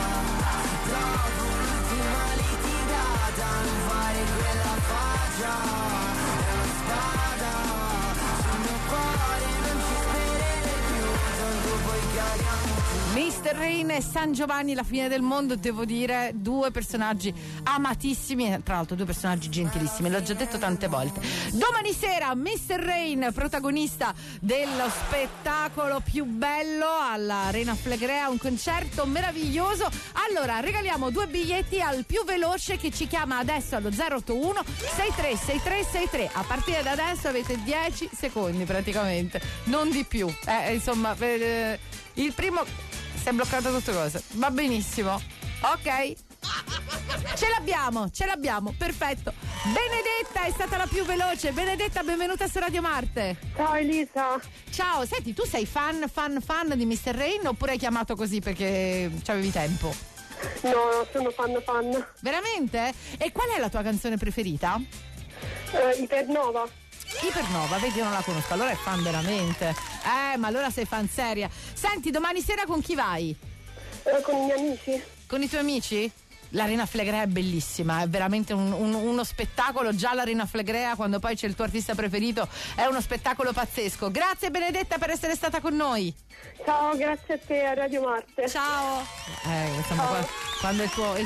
[SPEAKER 1] Mr. Rain e San Giovanni, la fine del mondo, devo dire, due personaggi amatissimi, tra l'altro due personaggi gentilissimi, l'ho già detto tante volte. Domani sera Mr. Rain, protagonista dello spettacolo più bello all'Arena Flegrea, un concerto meraviglioso. Allora regaliamo 2 biglietti al più veloce che ci chiama adesso allo 081 636363. A partire da adesso avete 10 secondi praticamente, non di più, insomma, il primo. Si è bloccata tutte cose. Va benissimo. Ok. Ce l'abbiamo. Perfetto. Benedetta è stata la più veloce. Benedetta, benvenuta su Radio Marte.
[SPEAKER 13] Ciao Elisa.
[SPEAKER 1] Ciao, senti, tu sei fan di Mr. Rain oppure hai chiamato così perché c'avevi tempo?
[SPEAKER 13] No, sono fan.
[SPEAKER 1] Veramente? E qual è la tua canzone preferita?
[SPEAKER 13] Ipernova,
[SPEAKER 1] vedi, io non la conosco, allora è fan veramente. Ma allora sei fan seria. Senti, domani sera con chi vai?
[SPEAKER 13] Con i miei amici.
[SPEAKER 1] Con i tuoi amici? L'Arena Flegrea è bellissima, è veramente uno spettacolo. Già l'Arena Flegrea, quando poi c'è il tuo artista preferito, è uno spettacolo pazzesco. Grazie Benedetta per essere stata con noi.
[SPEAKER 13] Ciao, grazie a te, a Radio Marte.
[SPEAKER 1] Ciao. Insomma,
[SPEAKER 13] Ciao.
[SPEAKER 1] quando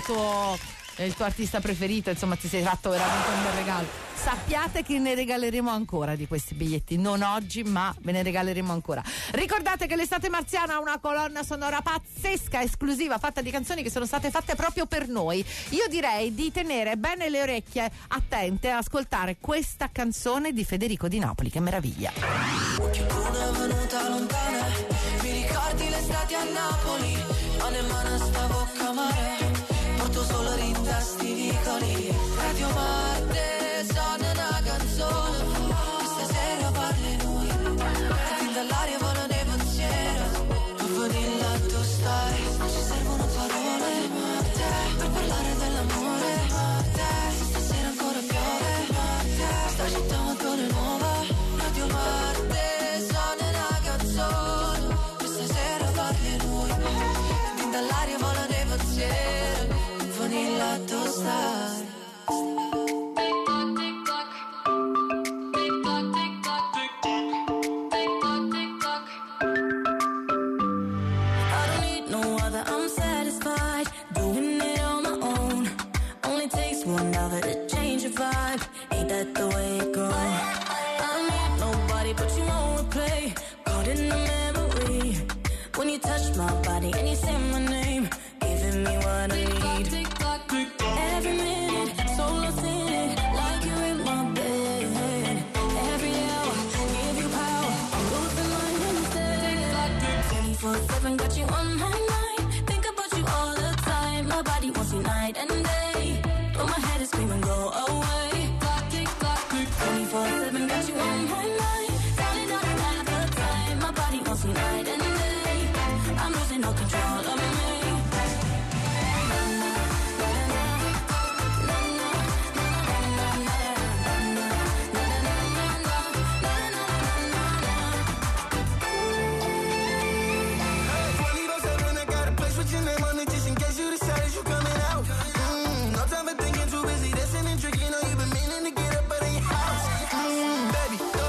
[SPEAKER 1] il tuo artista preferito, insomma, ti sei fatto veramente un bel regalo. Sappiate che ne regaleremo ancora di questi biglietti, non oggi, ma ve ne regaleremo ancora. Ricordate che l'Estate Marziana ha una colonna sonora pazzesca, esclusiva, fatta di canzoni che sono state fatte proprio per noi. Io direi di tenere bene le orecchie attente a ascoltare questa canzone di Federico Di Napoli, che meraviglia.
[SPEAKER 7] Che luna è venuta lontana, mi ricordi l'estate a Napoli, mano in mano stavo a mare, porto solo rintasti vicoli. Radio Marte suona una canzone, stasera parli noi, e dall'aria vola nei pensieri, dopo di là tu stai, non ci servono parole, per parlare dell'amore, se stasera ancora piove, sta città molto nuova. Radio Marte suona una canzone, stasera parli noi, e dall'aria vola nei pensieri, vanilla tu stai.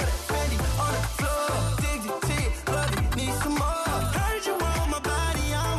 [SPEAKER 4] Heard you want my body on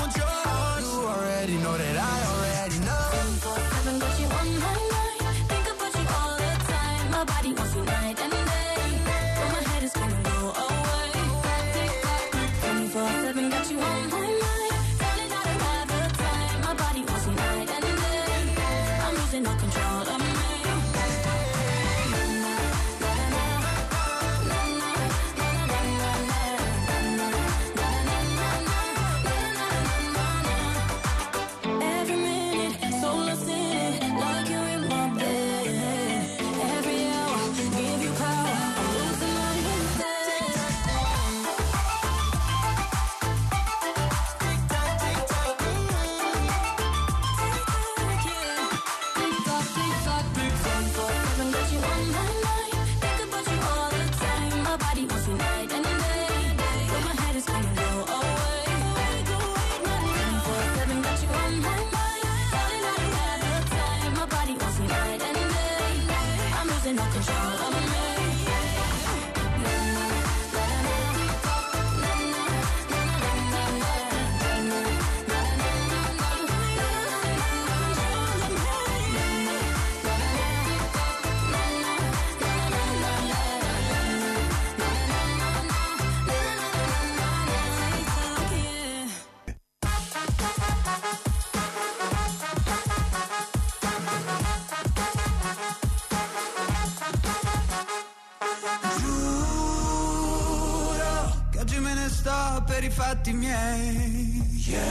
[SPEAKER 12] fatti miei.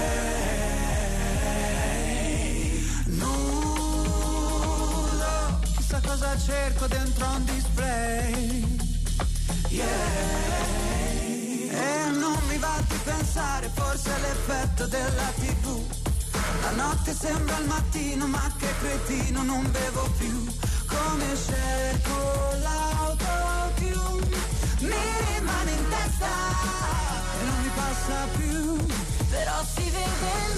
[SPEAKER 12] Nudo, chissà cosa cerco dentro un display. E non mi va di pensare, forse è l'effetto della TV. La notte sembra il mattino, ma che cretino, non bevo più. Come cerco l'autotune, mi rimane in testa e non mi passa più. Però si vede il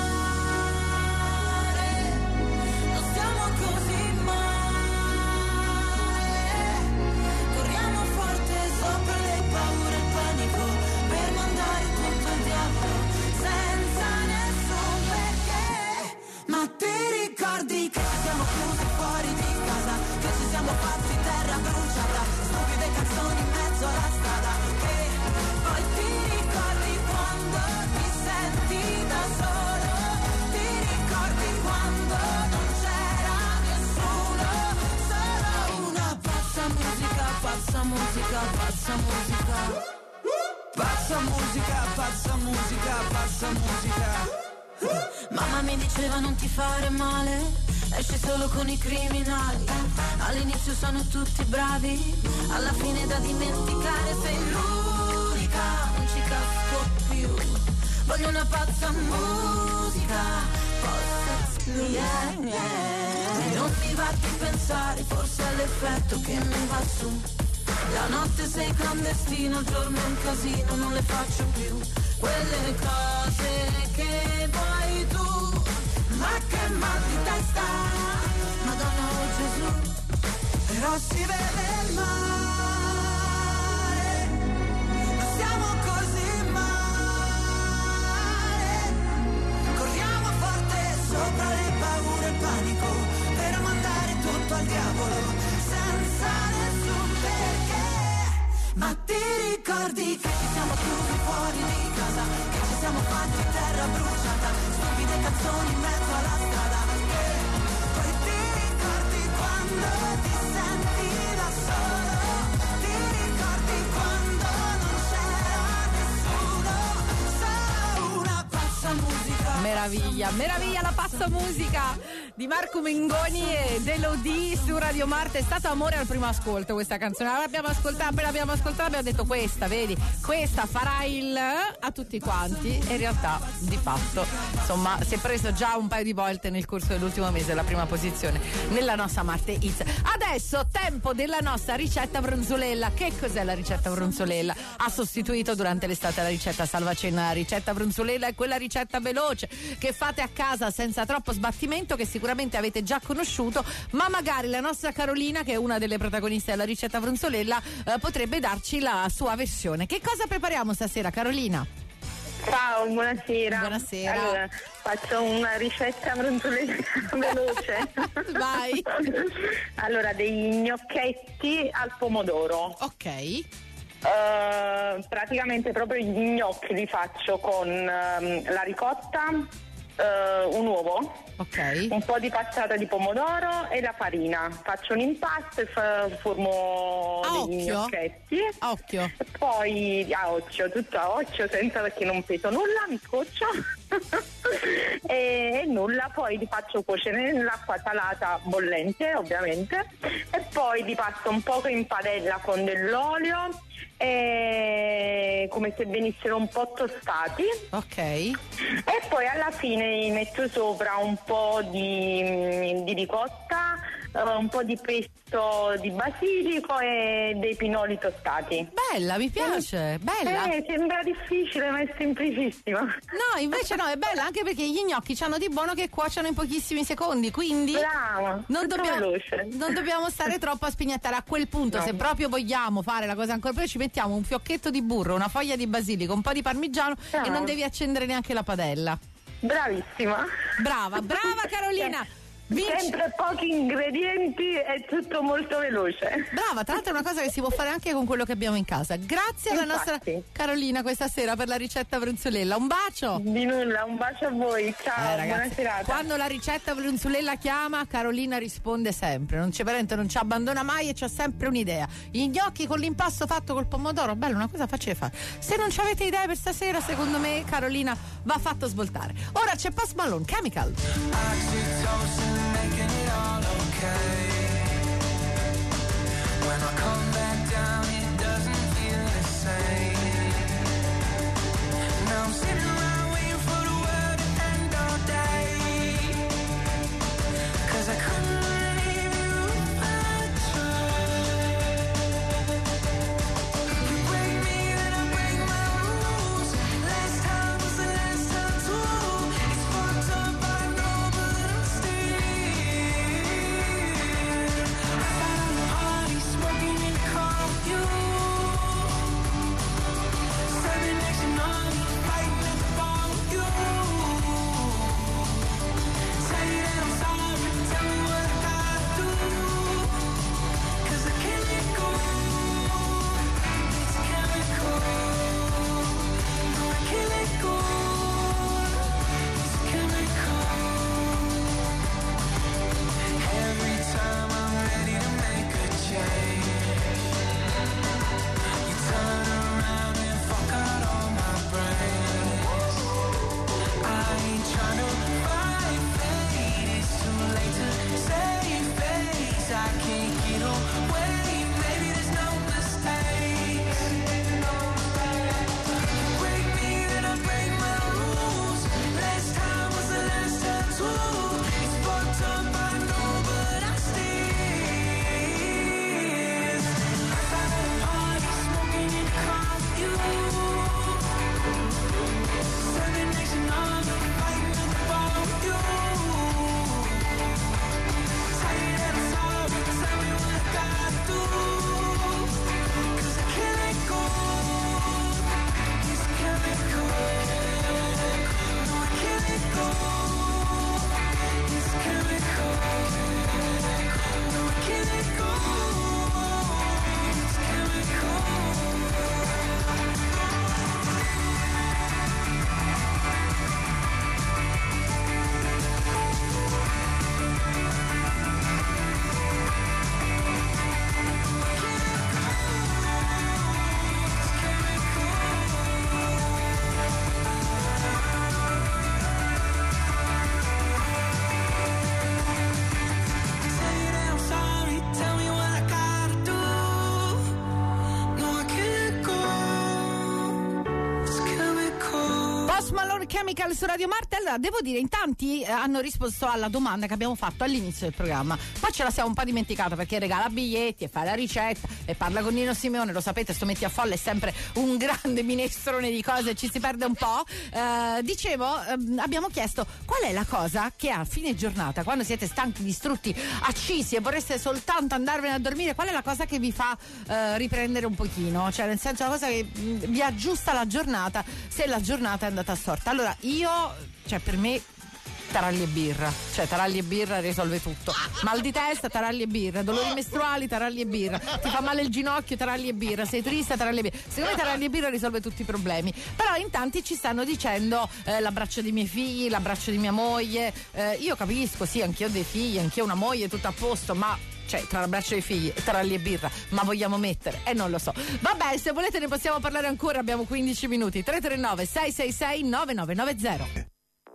[SPEAKER 12] mare, non stiamo così male. Corriamo forte sopra le paure e il panico, per mandare tutto al diavolo senza nessun perché. Ma ti ricordi che ci siamo chiusi fuori di casa, che ci siamo fatti terra bruciata, stupide canzoni in mezzo alla strada, che poi ti ricordi quando ti senti da solo, ti ricordi quando non c'era nessuno, solo una pazza musica, pazza musica, pazza musica, pazza musica, pazza musica, pazza musica. Mamma mi diceva non ti fare male, esci solo con i criminali. All'inizio sono tutti bravi, alla fine da dimenticare sei l'unica, non ci casco più. Voglio una pazza musica, e non mi va di pensare, forse è l'effetto che mi va su. La notte sei clandestino, il giorno è un casino, non le faccio più quelle cose che vuoi tu. Ma che mal di testa, Madonna o Gesù, però si vede il mare, non siamo così male. Corriamo forte sopra le paure e il panico, per mandare tutto al diavolo senza nessun perché. Ma ti ricordi che ci siamo chiusi fuori di casa, che ci siamo fatti terra bruciata, stupide canzoni in mezzo alla strada, che poi ti ricordi quando ti senti da solo, ti ricordi quando non c'era nessuno, solo una pazza musica.
[SPEAKER 1] Meraviglia, meraviglia la pazza musica di Marco Mengoni e Delodie su Radio Marte. È stato amore al primo ascolto questa canzone. L'abbiamo ascoltata, appena l'abbiamo ascoltata abbiamo detto questa, vedi, questa farà il a tutti quanti, e in realtà di fatto insomma si è preso già un paio di volte nel corso dell'ultimo mese la prima posizione nella nostra Marte Hits. Adesso tempo della nostra ricetta bronzolella. Che cos'è la ricetta bronzolella? Ha sostituito durante l'estate la ricetta salvacena. La ricetta bronzolella è quella ricetta veloce che fate a casa senza troppo sbattimento, che sicuramente avete già conosciuto, ma magari la nostra Carolina, che è una delle protagoniste della ricetta bronzolella, potrebbe darci la sua versione. Che cosa prepariamo stasera, Carolina?
[SPEAKER 13] Ciao, buonasera.
[SPEAKER 1] Buonasera.
[SPEAKER 13] Allora, faccio una ricetta bronzolella veloce.
[SPEAKER 1] Vai.
[SPEAKER 13] Allora, dei gnocchetti al pomodoro.
[SPEAKER 1] Ok.
[SPEAKER 13] Praticamente proprio gli gnocchi li faccio con la ricotta, un uovo,
[SPEAKER 1] okay,
[SPEAKER 13] un po' di passata di pomodoro e la farina. Faccio un impasto e formo degli gnocchetti.
[SPEAKER 1] Occhio.
[SPEAKER 13] Poi a occhio, tutto a occhio, senza, perché non peso nulla, mi scoccio. e nulla, poi li faccio cuocere nell'acqua salata bollente, ovviamente, e poi li passo un poco in padella con dell'olio, come se venissero un po' tostati.
[SPEAKER 1] Ok.
[SPEAKER 13] E poi alla fine metto sopra un po' di ricotta, un po' di pesto di basilico e dei pinoli tostati.
[SPEAKER 1] Bella, mi piace, bella.
[SPEAKER 13] Sembra difficile, ma è semplicissima.
[SPEAKER 1] No, invece no, è bella, anche perché gli gnocchi c'hanno di buono che cuociono in pochissimi secondi, quindi
[SPEAKER 13] brava,
[SPEAKER 1] non dobbiamo stare troppo a spignettare. A quel punto, se proprio vogliamo fare la cosa ancora più, ci mettiamo un fiocchetto di burro, una foglia di basilico, un po' di parmigiano e non devi accendere neanche la padella.
[SPEAKER 13] Bravissima.
[SPEAKER 1] Brava Carolina.
[SPEAKER 13] Sempre pochi ingredienti e tutto molto veloce.
[SPEAKER 1] Brava, tra l'altro è una cosa che si può fare anche con quello che abbiamo in casa. Grazie alla nostra Carolina questa sera per la ricetta Brunzulella. Un bacio.
[SPEAKER 13] Di nulla, un bacio a voi. Ciao,
[SPEAKER 1] ragazzi,
[SPEAKER 13] buona serata.
[SPEAKER 1] Quando la ricetta Brunzulella chiama, Carolina risponde sempre. Non ci abbandona mai e c'ha sempre un'idea. Gli gnocchi con l'impasto fatto col pomodoro, bello, una cosa facile fare. Se non ci avete idee per stasera, secondo me Carolina va fatto svoltare. Ora c'è Post Malone, Chemical.
[SPEAKER 12] Making it all okay. When I come back down, it doesn't feel the same. Now I'm sitting around waiting for the world to end all day. 'Cause I couldn't leave you if I tried. You break me, then I break my rules. Last time was the last time too. It's fucked up, I know, but I'm still. Smoking in the car with you. Standing next to none, fighting at the bar with you. Tell you that I'm sorry, tell me what I gotta do. 'Cause I can't let go. It's chemical. No, I can't let go. It's chemical. Every time I'm ready to make a change, you turn around and fuck out all my brains. I ain't tryna fight fate, it's too late to save face. I can't get away, maybe there's no mistakes. You break me, then I break my rules. Last time was the last time too. It's fucked up, I know, but I still. Smoking in the car with you. Standing next to none, fighting at the bar with you. Tell you that I'm sorry, tell me what I gotta do. 'Cause I can't let go. It's chemical. No, I can't let go. It's chemical. No, I can't let go. It's chemical. Tell you that I'm sorry, tell me what I gotta do. No, I can't go. It's chemical.
[SPEAKER 1] Post Malone, Chemical su Radio Marte. Allora, devo dire, in tanti hanno risposto alla domanda che abbiamo fatto all'inizio del programma. Poi ce la siamo un po' dimenticata perché regala biglietti e fa la ricetta e parla con Nino Simeone. Lo sapete, sto Metti a Folle è sempre un grande minestrone di cose, ci si perde un po'. Abbiamo chiesto qual è la cosa che a fine giornata, quando siete stanchi, distrutti, accisi e vorreste soltanto andarvene a dormire, qual è la cosa che vi fa riprendere un pochino? Cioè, nel senso, la cosa che vi aggiusta la giornata se la giornata è andata storta. Allora, per me taralli e birra, cioè taralli e birra risolve tutto. Mal di testa, taralli e birra. Dolori mestruali, taralli e birra. Ti fa male il ginocchio, taralli e birra. Sei triste, taralli e birra. Secondo me taralli e birra risolve tutti i problemi. Però in tanti ci stanno dicendo l'abbraccio dei miei figli, l'abbraccio di mia moglie. Io capisco, sì, anch'io ho dei figli, anch'io ho una moglie, tutto a posto, ma tra l'abbraccio dei figli e taralli e birra, ma vogliamo mettere? Non lo so. Vabbè, se volete ne possiamo parlare ancora, abbiamo 15 minuti. 339 666 9990.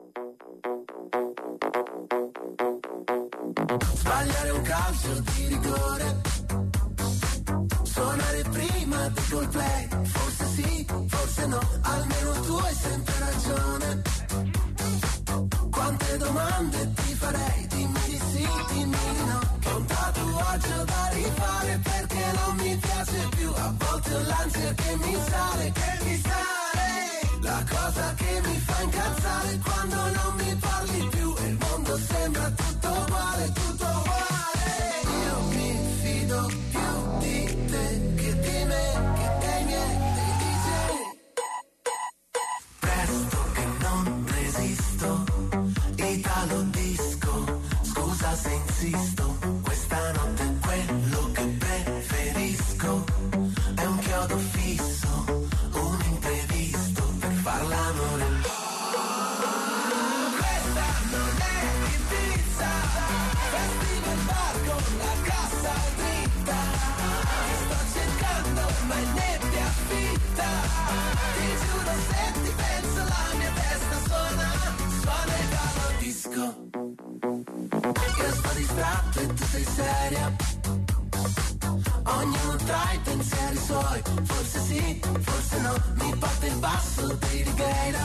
[SPEAKER 10] Sbagliare un calcio di rigore, suonare prima di Coldplay, forse sì, forse no, almeno tu hai sempre ragione. Quante domande ti farei, dimmi di sì, dimmi di no, che un tatuaggio da rifare perché non mi piace più, a volte ho l'ansia che mi sale, la cosa che mi fa incazzare quando non mi parli più e il mondo sembra tutto uguale, tutto uguale. Io mi fido più di te che di me, che dei miei, dei DJ. Presto che non resisto, Italo disco.
[SPEAKER 7] insisto, questa notte è quello che preferisco. È un chiodo fisso, un imprevisto per far l'amore. Questa non è Ibiza, festival bar con la cassa dritta. Ti sto cercando ma in nebbia fitta. Ti giuro se ti penso la mia testa suona il gallo disco. Io sto distratto e tu sei seria. Ognuno tra i pensieri suoi, forse sì, forse no. Mi porta il basso dei Righeira.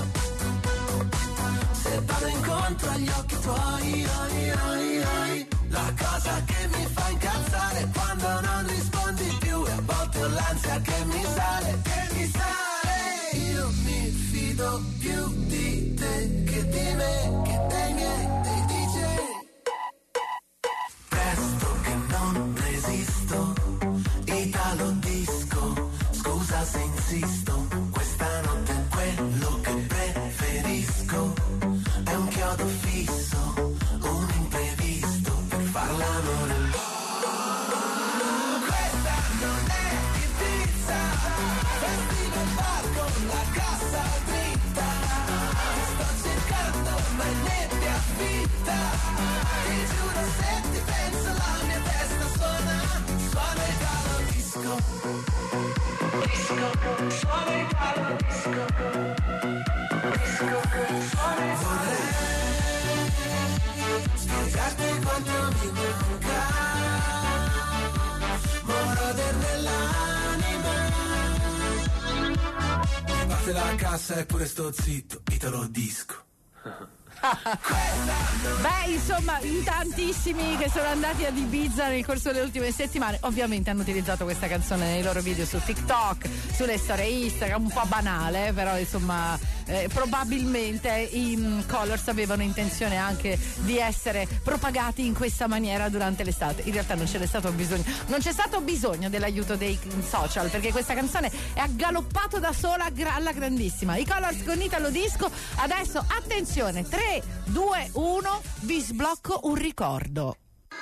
[SPEAKER 7] Se vado incontro agli occhi tuoi, la cosa che mi fa incazzare è quando non rispondi più. E a volte ho l'ansia che mi sale. Io mi fido più di te che di me, che dei miei, dei DJ. Presto che non resisto, Italo disco, scusa se insisto, questa notte è quello che preferisco. È un chiodo fisso, un imprevisto per far l'amore. Questa non è Ibiza, festival bar con la cassa dritta. Ti sto cercando ma in nebbia fitta. Ti giuro se ti penso la mia testa suona il gallo disco. Suona il gallo disco. Vorrei spiegarti quanto mi manca, moroder nell'anima. Mi parte la cassa e pure sto zitto, Italo disco.
[SPEAKER 1] Beh, insomma, in tantissimi che sono andati ad Ibiza nel corso delle ultime settimane ovviamente hanno utilizzato questa canzone nei loro video su TikTok, sulle storie Instagram, un po' banale, però insomma probabilmente i Colors avevano intenzione anche di essere propagati in questa maniera durante l'estate. In realtà non c'è stato bisogno dell'aiuto dei social, perché questa canzone è aggaloppato da sola alla grandissima. I Colors con Italo disco. Adesso attenzione, 3, 2, 1, vi sblocco un ricordo.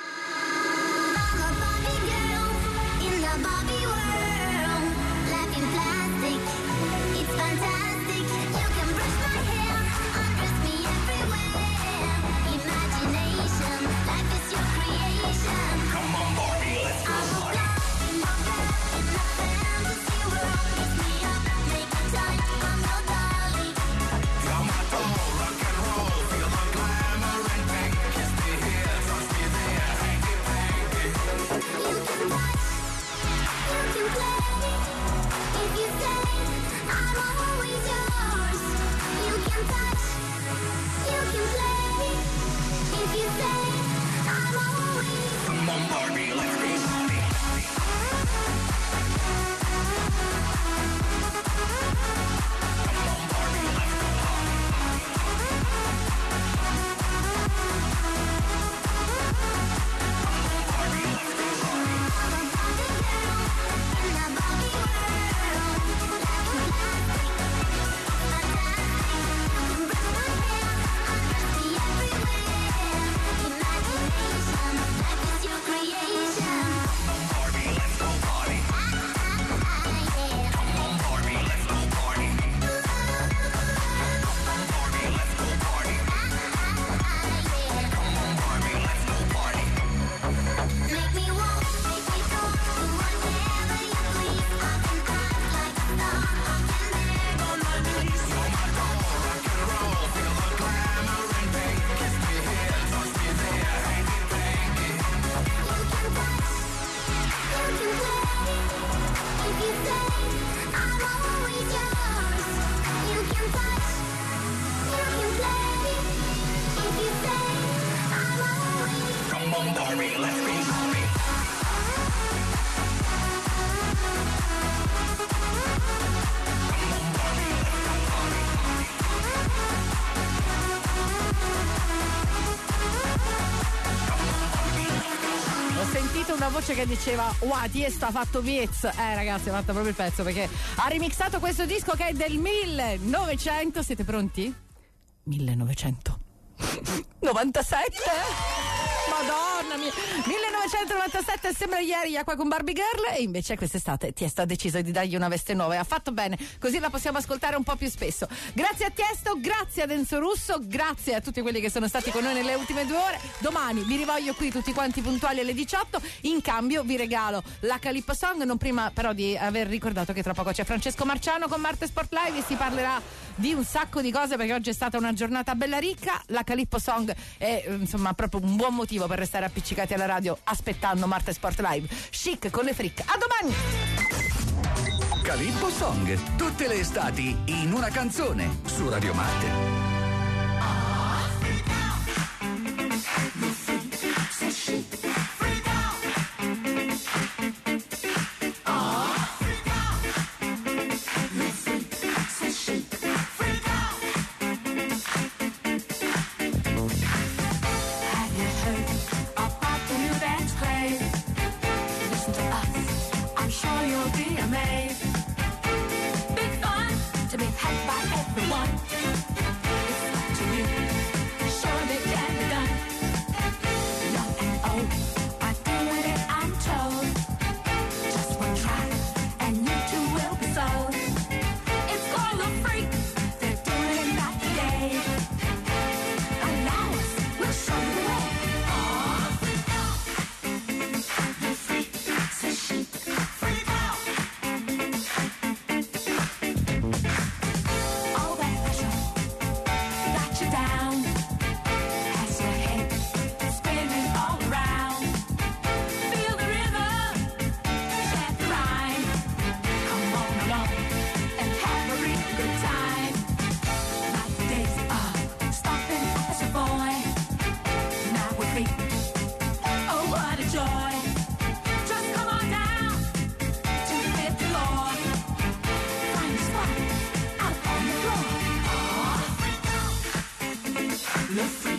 [SPEAKER 1] Una voce che diceva wow, Tiesto ha fatto Viez. Ragazzi, ha fatto proprio il pezzo, perché ha remixato questo disco che è del 1900. Siete pronti? 1997. Madonna mia. 1997 sembra ieri Acqua con Barbie Girl, e invece quest'estate Tiesto ha deciso di dargli una veste nuova e ha fatto bene, così la possiamo ascoltare un po' più spesso. Grazie a Tiesto, grazie ad Enzo Russo, grazie a tutti quelli che sono stati con noi nelle ultime 2 ore. Domani vi rivoglio qui tutti quanti puntuali alle 18. In cambio vi regalo la Calippo Song, non prima però di aver ricordato che tra poco c'è Francesco Marciano con Marte Sport Live e si parlerà di un sacco di cose, perché oggi è stata una giornata bella ricca. La Calippo Song è insomma proprio un buon motivo per restare appiccicati alla radio aspettando Marte Sport Live. Chic con le Frick. A domani.
[SPEAKER 9] Calippo Song, tutte le estati in una canzone su Radio Marte.
[SPEAKER 2] Le